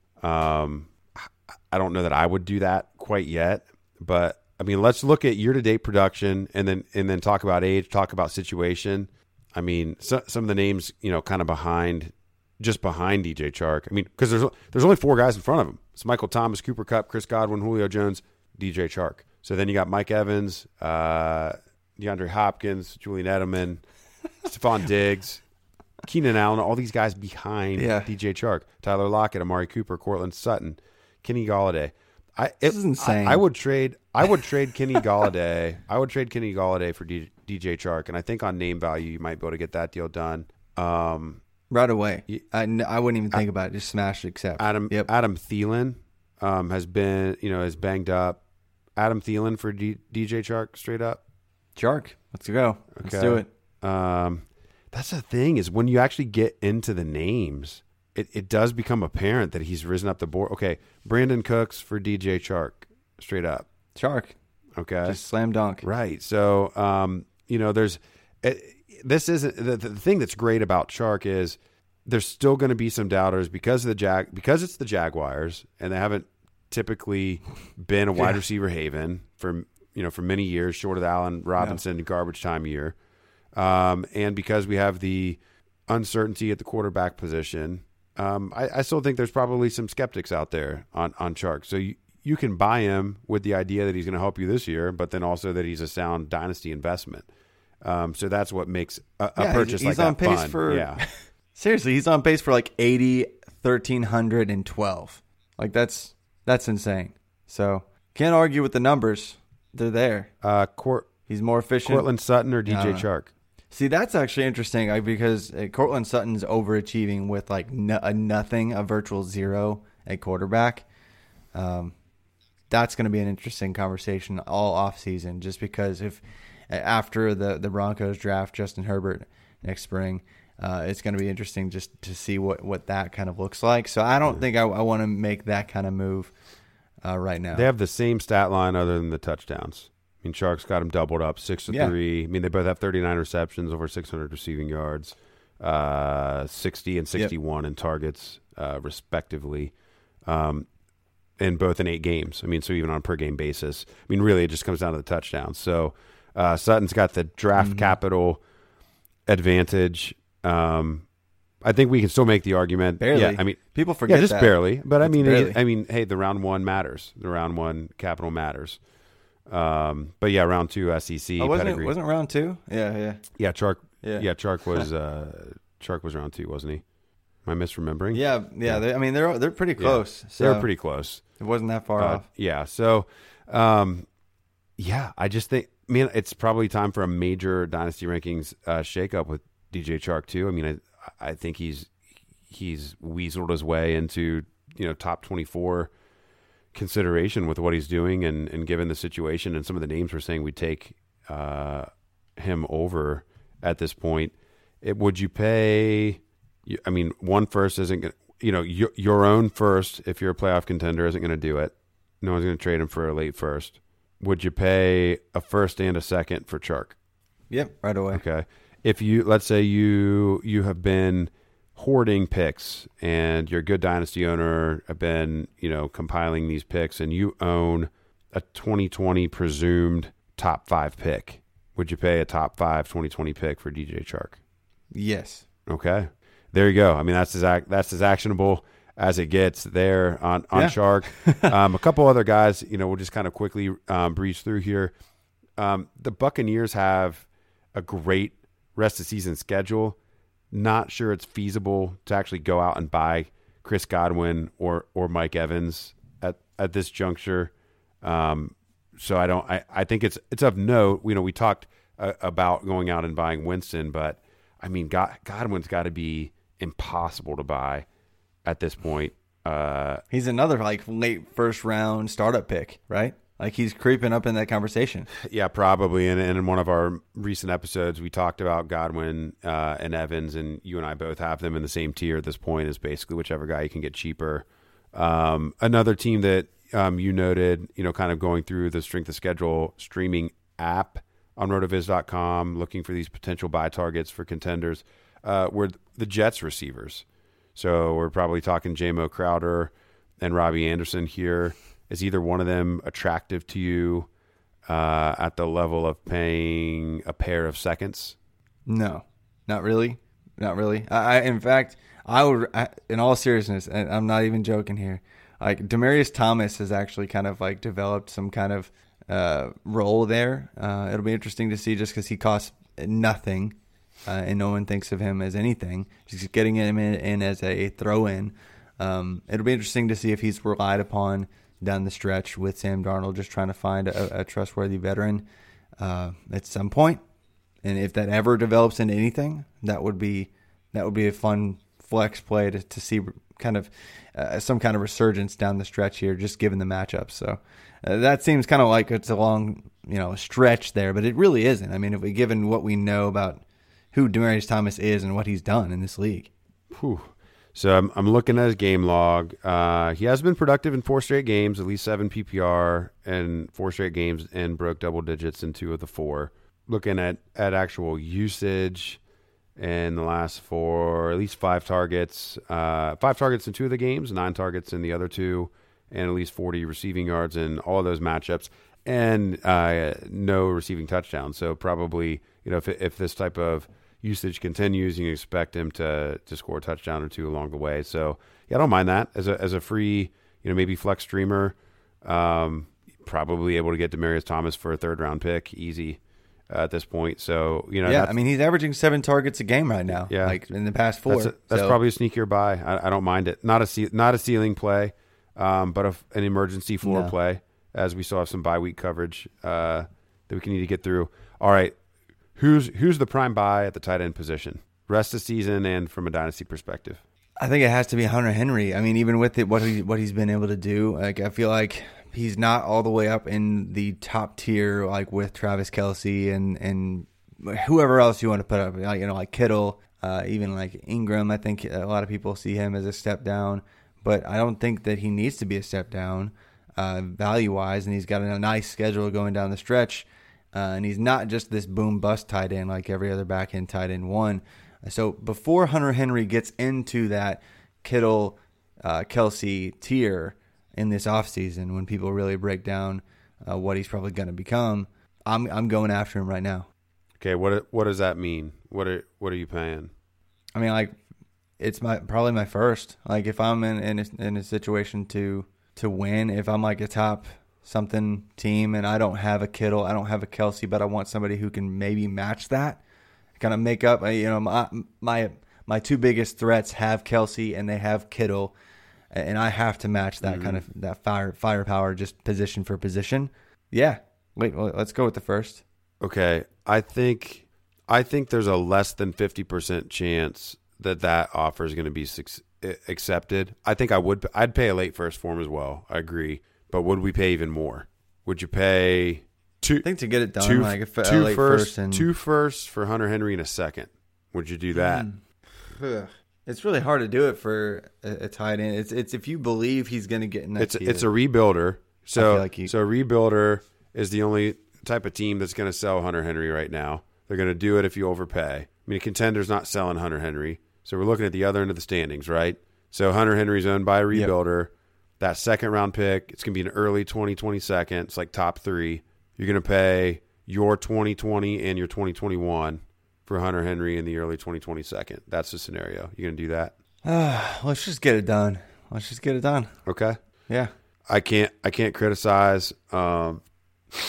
Um, I don't know that I would do that quite yet, but. I mean, let's look at year-to-date production and then and then talk about age, talk about situation. I mean, so, some of the names, you know, kind of behind, just behind D J Chark. I mean, because there's there's only four guys in front of him. It's Michael Thomas, Cooper Kupp, Chris Godwin, Julio Jones, D J Chark. So then you got Mike Evans, uh, DeAndre Hopkins, Julian Edelman, Stephon Diggs, Keenan Allen, all these guys behind yeah. D J Chark. Tyler Lockett, Amari Cooper, Cortland Sutton, Kenny Golladay. I, it, this is insane. I, I would trade. I would trade Kenny Golladay. I would trade Kenny Golladay for D, DJ Chark, and I think on name value you might be able to get that deal done um, right away. I, I wouldn't even think I, about it. Just smash accept. Adam yep. Adam Thielen um, has been you know is banged up. Adam Thielen for D, DJ Chark straight up. Chark, let's go. Okay. Let's do it. Um, that's the thing is when you actually get into the names. It, it does become apparent that he's risen up the board. Okay, Brandon Cooks for D J Chark, straight up. Chark. Okay. Just slam dunk. Right. So, um, you know, there's it, this isn't the, the thing that's great about Chark is there's still going to be some doubters because of the Jag because it's the Jaguars and they haven't typically been a wide yeah. receiver haven for you know for many years, short of the Allen Robinson no. garbage time year, um, and because we have the uncertainty at the quarterback position. Um, I, I still think there's probably some skeptics out there on, on Chark. So you, you can buy him with the idea that he's going to help you this year, but then also that he's a sound dynasty investment. Um, so that's what makes a, a yeah, purchase he's like on that pace fun. For, yeah. Seriously, he's on pace for like eighty, thirteen twelve. Like that's that's insane. So can't argue with the numbers. They're there. Uh, Court, he's more efficient. Cortland Sutton or D J Chark? See, that's actually interesting like, because uh, Cortland Sutton's overachieving with like no, a nothing, a virtual zero at quarterback. Um, that's going to be an interesting conversation all offseason just because if after the, the Broncos draft Justin Herbert next spring, uh, it's going to be interesting just to see what, what that kind of looks like. So I don't yeah. think I, I want to make that kind of move uh, right now. They have the same stat line other than the touchdowns. I mean, Chark's got him doubled up, six to yeah. three. I mean, they both have thirty-nine receptions, over six hundred receiving yards, uh, sixty and sixty-one yep. in targets, uh, respectively, um, in both in eight games. I mean, so even on a per-game basis. I mean, really, it just comes down to the touchdowns. So uh, Sutton's got the draft mm-hmm. capital advantage. Um, I think we can still make the argument. Barely. Yeah, I mean, people forget yeah, just that. barely. But it's I mean, barely. It, I mean, hey, the round one matters. The round one capital matters. Um, but yeah, round two S E C. Oh, wasn't pedigree. it? Wasn't round two? Yeah, yeah, yeah. Chark. Yeah, yeah. Chark was uh, Chark was round two, wasn't he? Am I misremembering? Yeah, yeah. yeah. I mean, they're they're pretty close. Yeah, so they were pretty close. It wasn't that far uh, off. Yeah. So, um, yeah, I just think, man, it's probably time for a major dynasty rankings uh, shakeup with D J Chark too. I mean, I I think he's he's weaseled his way into you know top twenty-four consideration with what he's doing and, and given the situation and some of the names we're saying we take uh, him over at this point. It, would you pay, I mean, one first isn't going to, you know, your, your own first, if you're a playoff contender, isn't going to do it. No one's going to trade him for a late first. Would you pay a first and a second for Chark? Yep, right away. Okay. If you, let's say you you have been hoarding picks and you're a good dynasty owner, have been, you know, compiling these picks and you own a twenty twenty presumed top five pick, would you pay a top five twenty twenty pick for D J Chark? Yes. Okay. There you go. I mean, that's as, ac- that's as actionable as it gets there on, on yeah. Chark. um, a couple other guys, you know, we'll just kind of quickly um, breeze through here. Um, the Buccaneers have a great rest of season schedule. Not sure it's feasible to actually go out and buy Chris Godwin or or Mike Evans at, at this juncture. Um, so I don't. I, I think it's it's of note. You know, we talked uh, about going out and buying Winston, but I mean, God, Godwin's got to be impossible to buy at this point. Uh, he's another like late first round startup pick, right? Like he's creeping up in that conversation. Yeah, probably. And, and in one of our recent episodes, we talked about Godwin uh, and Evans, and you and I both have them in the same tier at this point. Is basically whichever guy you can get cheaper. Um, another team that um, you noted, you know, kind of going through the strength of schedule streaming app on rotoviz dot com, looking for these potential buy targets for contenders, uh, were the Jets receivers. So we're probably talking J M O Crowder and Robbie Anderson here. Is either one of them attractive to you uh, at the level of paying a pair of seconds? No, not really. Not really. I, I in fact, I would, I, in all seriousness, and I'm not even joking here, like Demaryius Thomas has actually kind of like developed some kind of uh, role there. Uh, it'll be interesting to see just because he costs nothing. Uh, and no one thinks of him as anything. Just getting him in, in as a throw-in. Um, it'll be interesting to see if he's relied upon down the stretch with Sam Darnold, just trying to find a, a trustworthy veteran uh, at some point. And if that ever develops into anything, that would be that would be a fun flex play to, to see kind of uh, some kind of resurgence down the stretch here, just given the matchups. So uh, that seems kind of like it's a long, you know, stretch there, but it really isn't. I mean, if we given what we know about who Demaryius Thomas is and what he's done in this league. Whew. So I'm I'm looking at his game log. Uh, he has been productive in four straight games, at least seven P P R, and four straight games, and broke double digits in two of the four. Looking at, at actual usage in the last four, at least five targets, uh, five targets in two of the games, nine targets in the other two, and at least forty receiving yards in all of those matchups, and uh, no receiving touchdowns. So probably, you know, if if this type of usage continues, you can expect him to to score a touchdown or two along the way. So yeah, I don't mind that as a as a free, you know, maybe flex streamer. Um, probably able to get Demaryius Thomas for a third round pick easy uh, at this point. So you know, yeah, I mean he's averaging seven targets a game right now. Yeah, like in the past four. That's, a, that's so. probably a sneakier buy. I, I don't mind it. Not a not a ceiling play, um, but a, an emergency floor no. play, as we still have some bye week coverage uh, that we can need to get through. All right. Who's who's the prime buy at the tight end position? Rest of the season and from a dynasty perspective. I think it has to be Hunter Henry. I mean, even with it, what he what he's been able to do, like I feel like he's not all the way up in the top tier, like with Travis Kelce and and whoever else you want to put up, like, you know, like Kittle, uh, even like Ingram. I think a lot of people see him as a step down, but I don't think that he needs to be a step down uh, value wise. And he's got a nice schedule going down the stretch. Uh, and he's not just this boom-bust tight end like every other back-end tight end one. So before Hunter Henry gets into that Kittle, uh, Kelce tier in this offseason, when people really break down uh, what he's probably going to become, I'm I'm going after him right now. Okay, what what does that mean? What are what are you paying? I mean, like it's my probably my first. Like if I'm in in a, in a situation to to win, if I'm like a top something team and I don't have a Kittle, I don't have a Kelce, but I want somebody who can maybe match that, kind of make up. You know, my my my two biggest threats have Kelce and they have Kittle, and I have to match that mm-hmm. kind of that fire firepower just position for position. Yeah, wait, well, let's go with the first. Okay, I think I think there's a less than fifty percent chance that that offer is going to be accepted. I think I would. I'd pay a late first for him as well. I agree. But would we pay even more? Would you pay two? I think to get it done, two, like if two late first, first and two firsts for Hunter Henry in a second. Would you do that? Mm. It's really hard to do it for a, a tight end. It's it's if you believe he's going to get in that It's tier. it's a rebuilder. So like he, so a rebuilder is the only type of team that's going to sell Hunter Henry right now. They're going to do it if you overpay. I mean, a contender's not selling Hunter Henry. So we're looking at the other end of the standings, right? So Hunter Henry's owned by a rebuilder. Yep. That second round pick, it's going to be an early twenty twenty second. It's like top three. You're going to pay your twenty twenty and your twenty twenty-one for Hunter Henry in the early twenty twenty second. That's the scenario. You're going to do that? Uh, let's just get it done. Let's just get it done. Okay. Yeah. I can't I can't criticize um,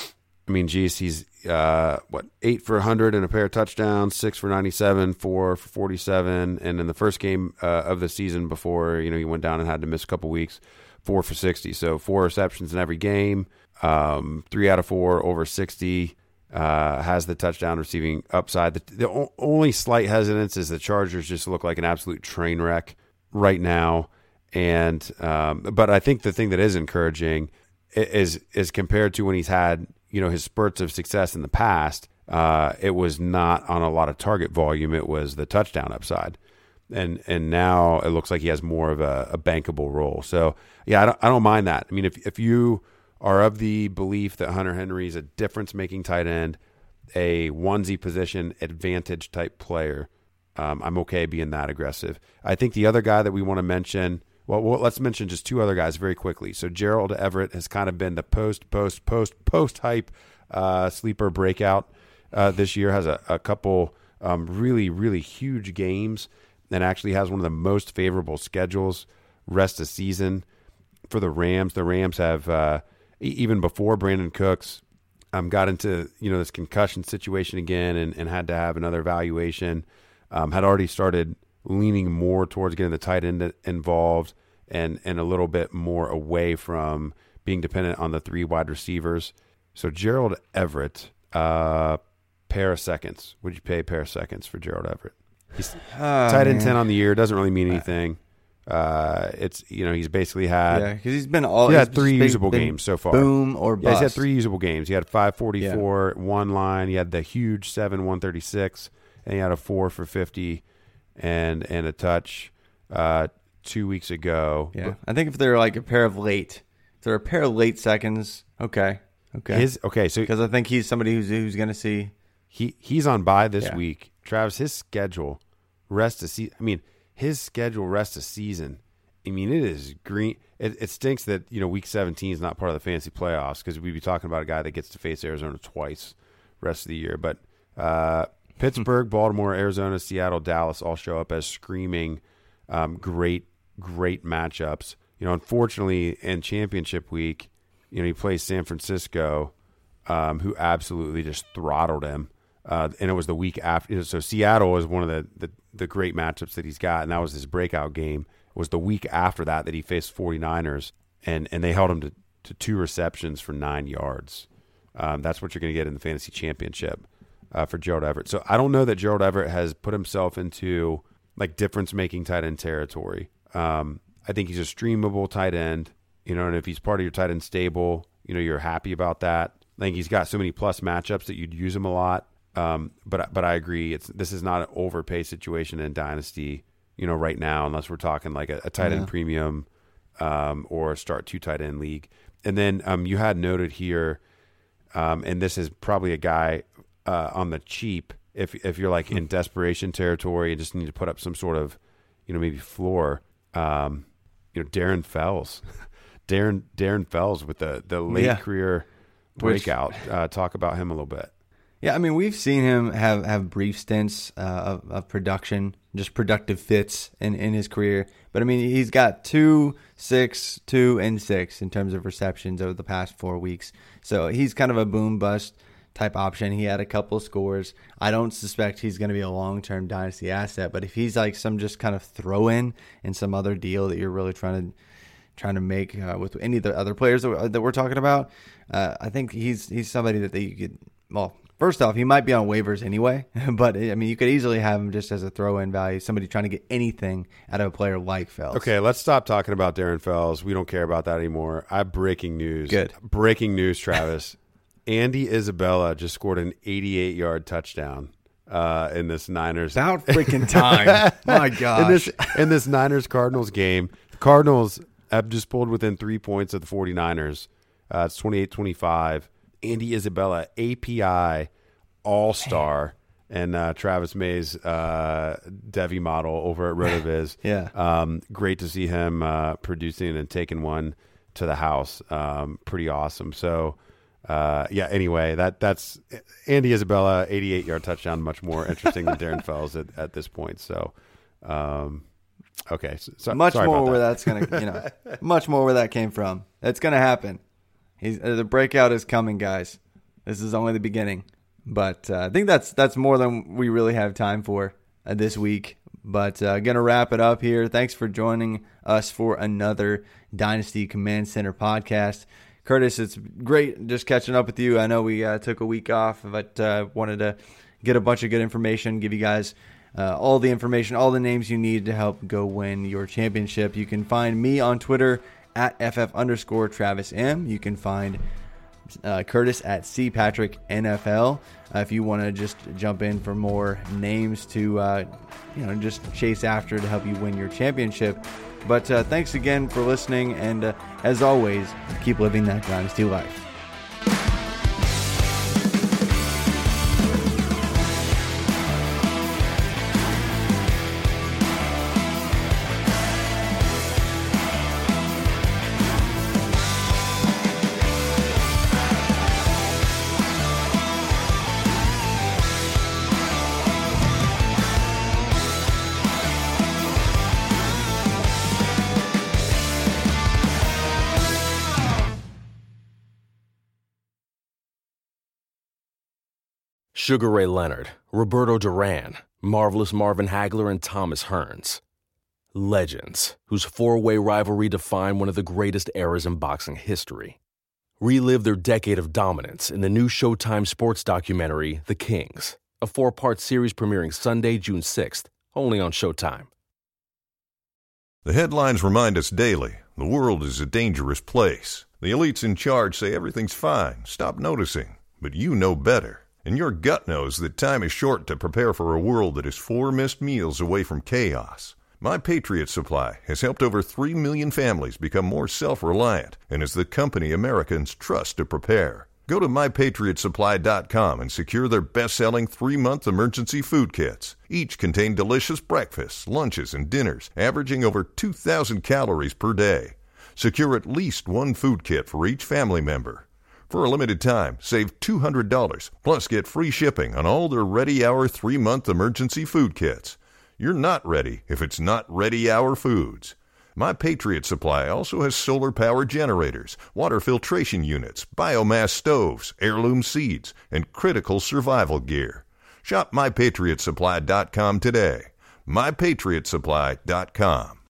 I mean, geez, he's uh, what eight for one hundred and a pair of touchdowns, six for ninety-seven, four for forty-seven, and in the first game uh, of the season before you know he went down and had to miss a couple weeks, four for sixty. So four receptions in every game, um, three out of four over sixty. Uh, has the touchdown receiving upside. The, the o- only slight hesitance is the Chargers just look like an absolute train wreck right now, and um, but I think the thing that is encouraging is is compared to when he's had you know his spurts of success in the past. Uh, it was not on a lot of target volume. It was the touchdown upside, and and now it looks like he has more of a, a bankable role. So yeah, I don't, I don't mind that. I mean, if if you are of the belief that Hunter Henry is a difference-making tight end, a onesie position advantage type player, um, I'm okay being that aggressive. I think the other guy that we want to mention, well, well, let's mention just two other guys very quickly. So Gerald Everett has kind of been the post, post, post, post-hype uh, sleeper breakout uh, this year, has a, a couple um, really, really huge games, and actually has one of the most favorable schedules rest of season for the Rams. The Rams have... Uh, even before Brandon Cooks um, got into you know this concussion situation again and, and had to have another evaluation, um, had already started leaning more towards getting the tight end involved and and a little bit more away from being dependent on the three wide receivers. So Gerald Everett, uh, pair of seconds. Would you pay a pair of seconds for Gerald Everett? He's oh, tight end ten on the year. Doesn't really mean anything. Uh, it's you know he's basically had yeah because he's been all he he's had three been, usable been games so far. Boom or bust. Yeah, he's had three usable games. He had five forty-four, yeah. one line. He had the huge seven one thirty-six, and he had a four for fifty, and and a touch uh, two weeks ago. Yeah, but, I think if they're like a pair of late, if they're a pair of late seconds, okay, okay, his okay. So because I think he's somebody who's who's going to see he he's on bye this yeah. week. Travis, his schedule rest of season. I mean. His schedule rest of season, I mean, it is green. It, it stinks that, you know, week seventeen is not part of the fantasy playoffs because we'd be talking about a guy that gets to face Arizona twice rest of the year. But uh, Pittsburgh, Baltimore, Arizona, Seattle, Dallas all show up as screaming um, great, great matchups. You know, unfortunately, in championship week, you know, he plays San Francisco, um, who absolutely just throttled him. Uh, and it was the week after. So Seattle was one of the, the, the great matchups that he's got, and that was his breakout game. It was the week after that that he faced 49ers, and, and they held him to, to two receptions for nine yards. Um, that's what you're going to get in the fantasy championship uh, for Gerald Everett. So I don't know that Gerald Everett has put himself into like difference-making tight end territory. Um, I think he's a streamable tight end, you know, and if he's part of your tight end stable, you know, you're happy about that. I think he's got so many plus matchups that you'd use him a lot. Um, but but I agree. It's this is not an overpay situation in Dynasty, you know, right now, unless we're talking like a, a tight end yeah. premium um, or a start two tight end league. And then um, you had noted here, um, and this is probably a guy uh, on the cheap. If if you're like in desperation territory and just need to put up some sort of, you know, maybe floor. Um, you know, Darren Fells, Darren Darren Fells with the the late yeah. career breakout. Which, uh, talk about him a little bit. Yeah, I mean, we've seen him have, have brief stints uh, of, of production, just productive fits in, in his career. But, I mean, he's got two, six, two, and six in terms of receptions over the past four weeks. So he's kind of a boom-bust type option. He had a couple of scores. I don't suspect he's going to be a long-term dynasty asset. But if he's like some just kind of throw-in in some other deal that you're really trying to trying to make uh, with any of the other players that, that we're talking about, uh, I think he's he's somebody that you could, well, first off, he might be on waivers anyway, but I mean, you could easily have him just as a throw-in value, somebody trying to get anything out of a player like Fells. Okay, let's stop talking about Darren Fells. We don't care about that anymore. I have breaking news. Good. Breaking news, Travis. Andy Isabella just scored an eighty-eight yard touchdown uh, in this Niners. About freaking time. My gosh. In this, in this Niners-Cardinals game, the Cardinals have just pulled within three points of the 49ers. Uh, it's twenty-eight twenty-five. Andy Isabella, A P I All-Star, and uh, Travis May's uh, Devi model over at RotoViz. yeah. Um, great to see him uh, producing and taking one to the house. Um, pretty awesome. So, uh, yeah, anyway, that that's Andy Isabella, eighty-eight yard touchdown, much more interesting than Darren Fells at, at this point. So, um, okay. So, so, much sorry more about where that. that's going to, you know, much more where that came from. It's going to happen. He's, uh, the breakout is coming, guys. This is only the beginning. But uh, I think that's that's more than we really have time for uh, this week. But uh, going to wrap it up here. Thanks for joining us for another Dynasty Command Center podcast. Curtis, it's great just catching up with you. I know we uh, took a week off, but uh, wanted to get a bunch of good information, give you guys uh, all the information, all the names you need to help go win your championship. You can find me on Twitter at ff underscore Travis M. You can find uh, Curtis at C Patrick N F L. Uh, if you want to just jump in for more names to, uh, you know, just chase after to help you win your championship. But uh, thanks again for listening, and uh, as always, keep living that Dynasty life. Sugar Ray Leonard, Roberto Duran, Marvelous Marvin Hagler, and Thomas Hearns. Legends, whose four-way rivalry defined one of the greatest eras in boxing history. Relive their decade of dominance in the new Showtime sports documentary, The Kings, a four-part series premiering Sunday, June sixth, only on Showtime. The headlines remind us daily, the world is a dangerous place. The elites in charge say everything's fine, stop noticing, but you know better. And your gut knows that time is short to prepare for a world that is four missed meals away from chaos. My Patriot Supply has helped over three million families become more self-reliant and is the company Americans trust to prepare. Go to my patriot supply dot com and secure their best-selling three-month emergency food kits. Each contain delicious breakfasts, lunches, and dinners, averaging over two thousand calories per day. Secure at least one food kit for each family member. For a limited time, save two hundred dollars, plus get free shipping on all their Ready Hour three-month emergency food kits. You're not ready if it's not Ready Hour Foods. My Patriot Supply also has solar power generators, water filtration units, biomass stoves, heirloom seeds, and critical survival gear. Shop my patriot supply dot com today. my patriot supply dot com.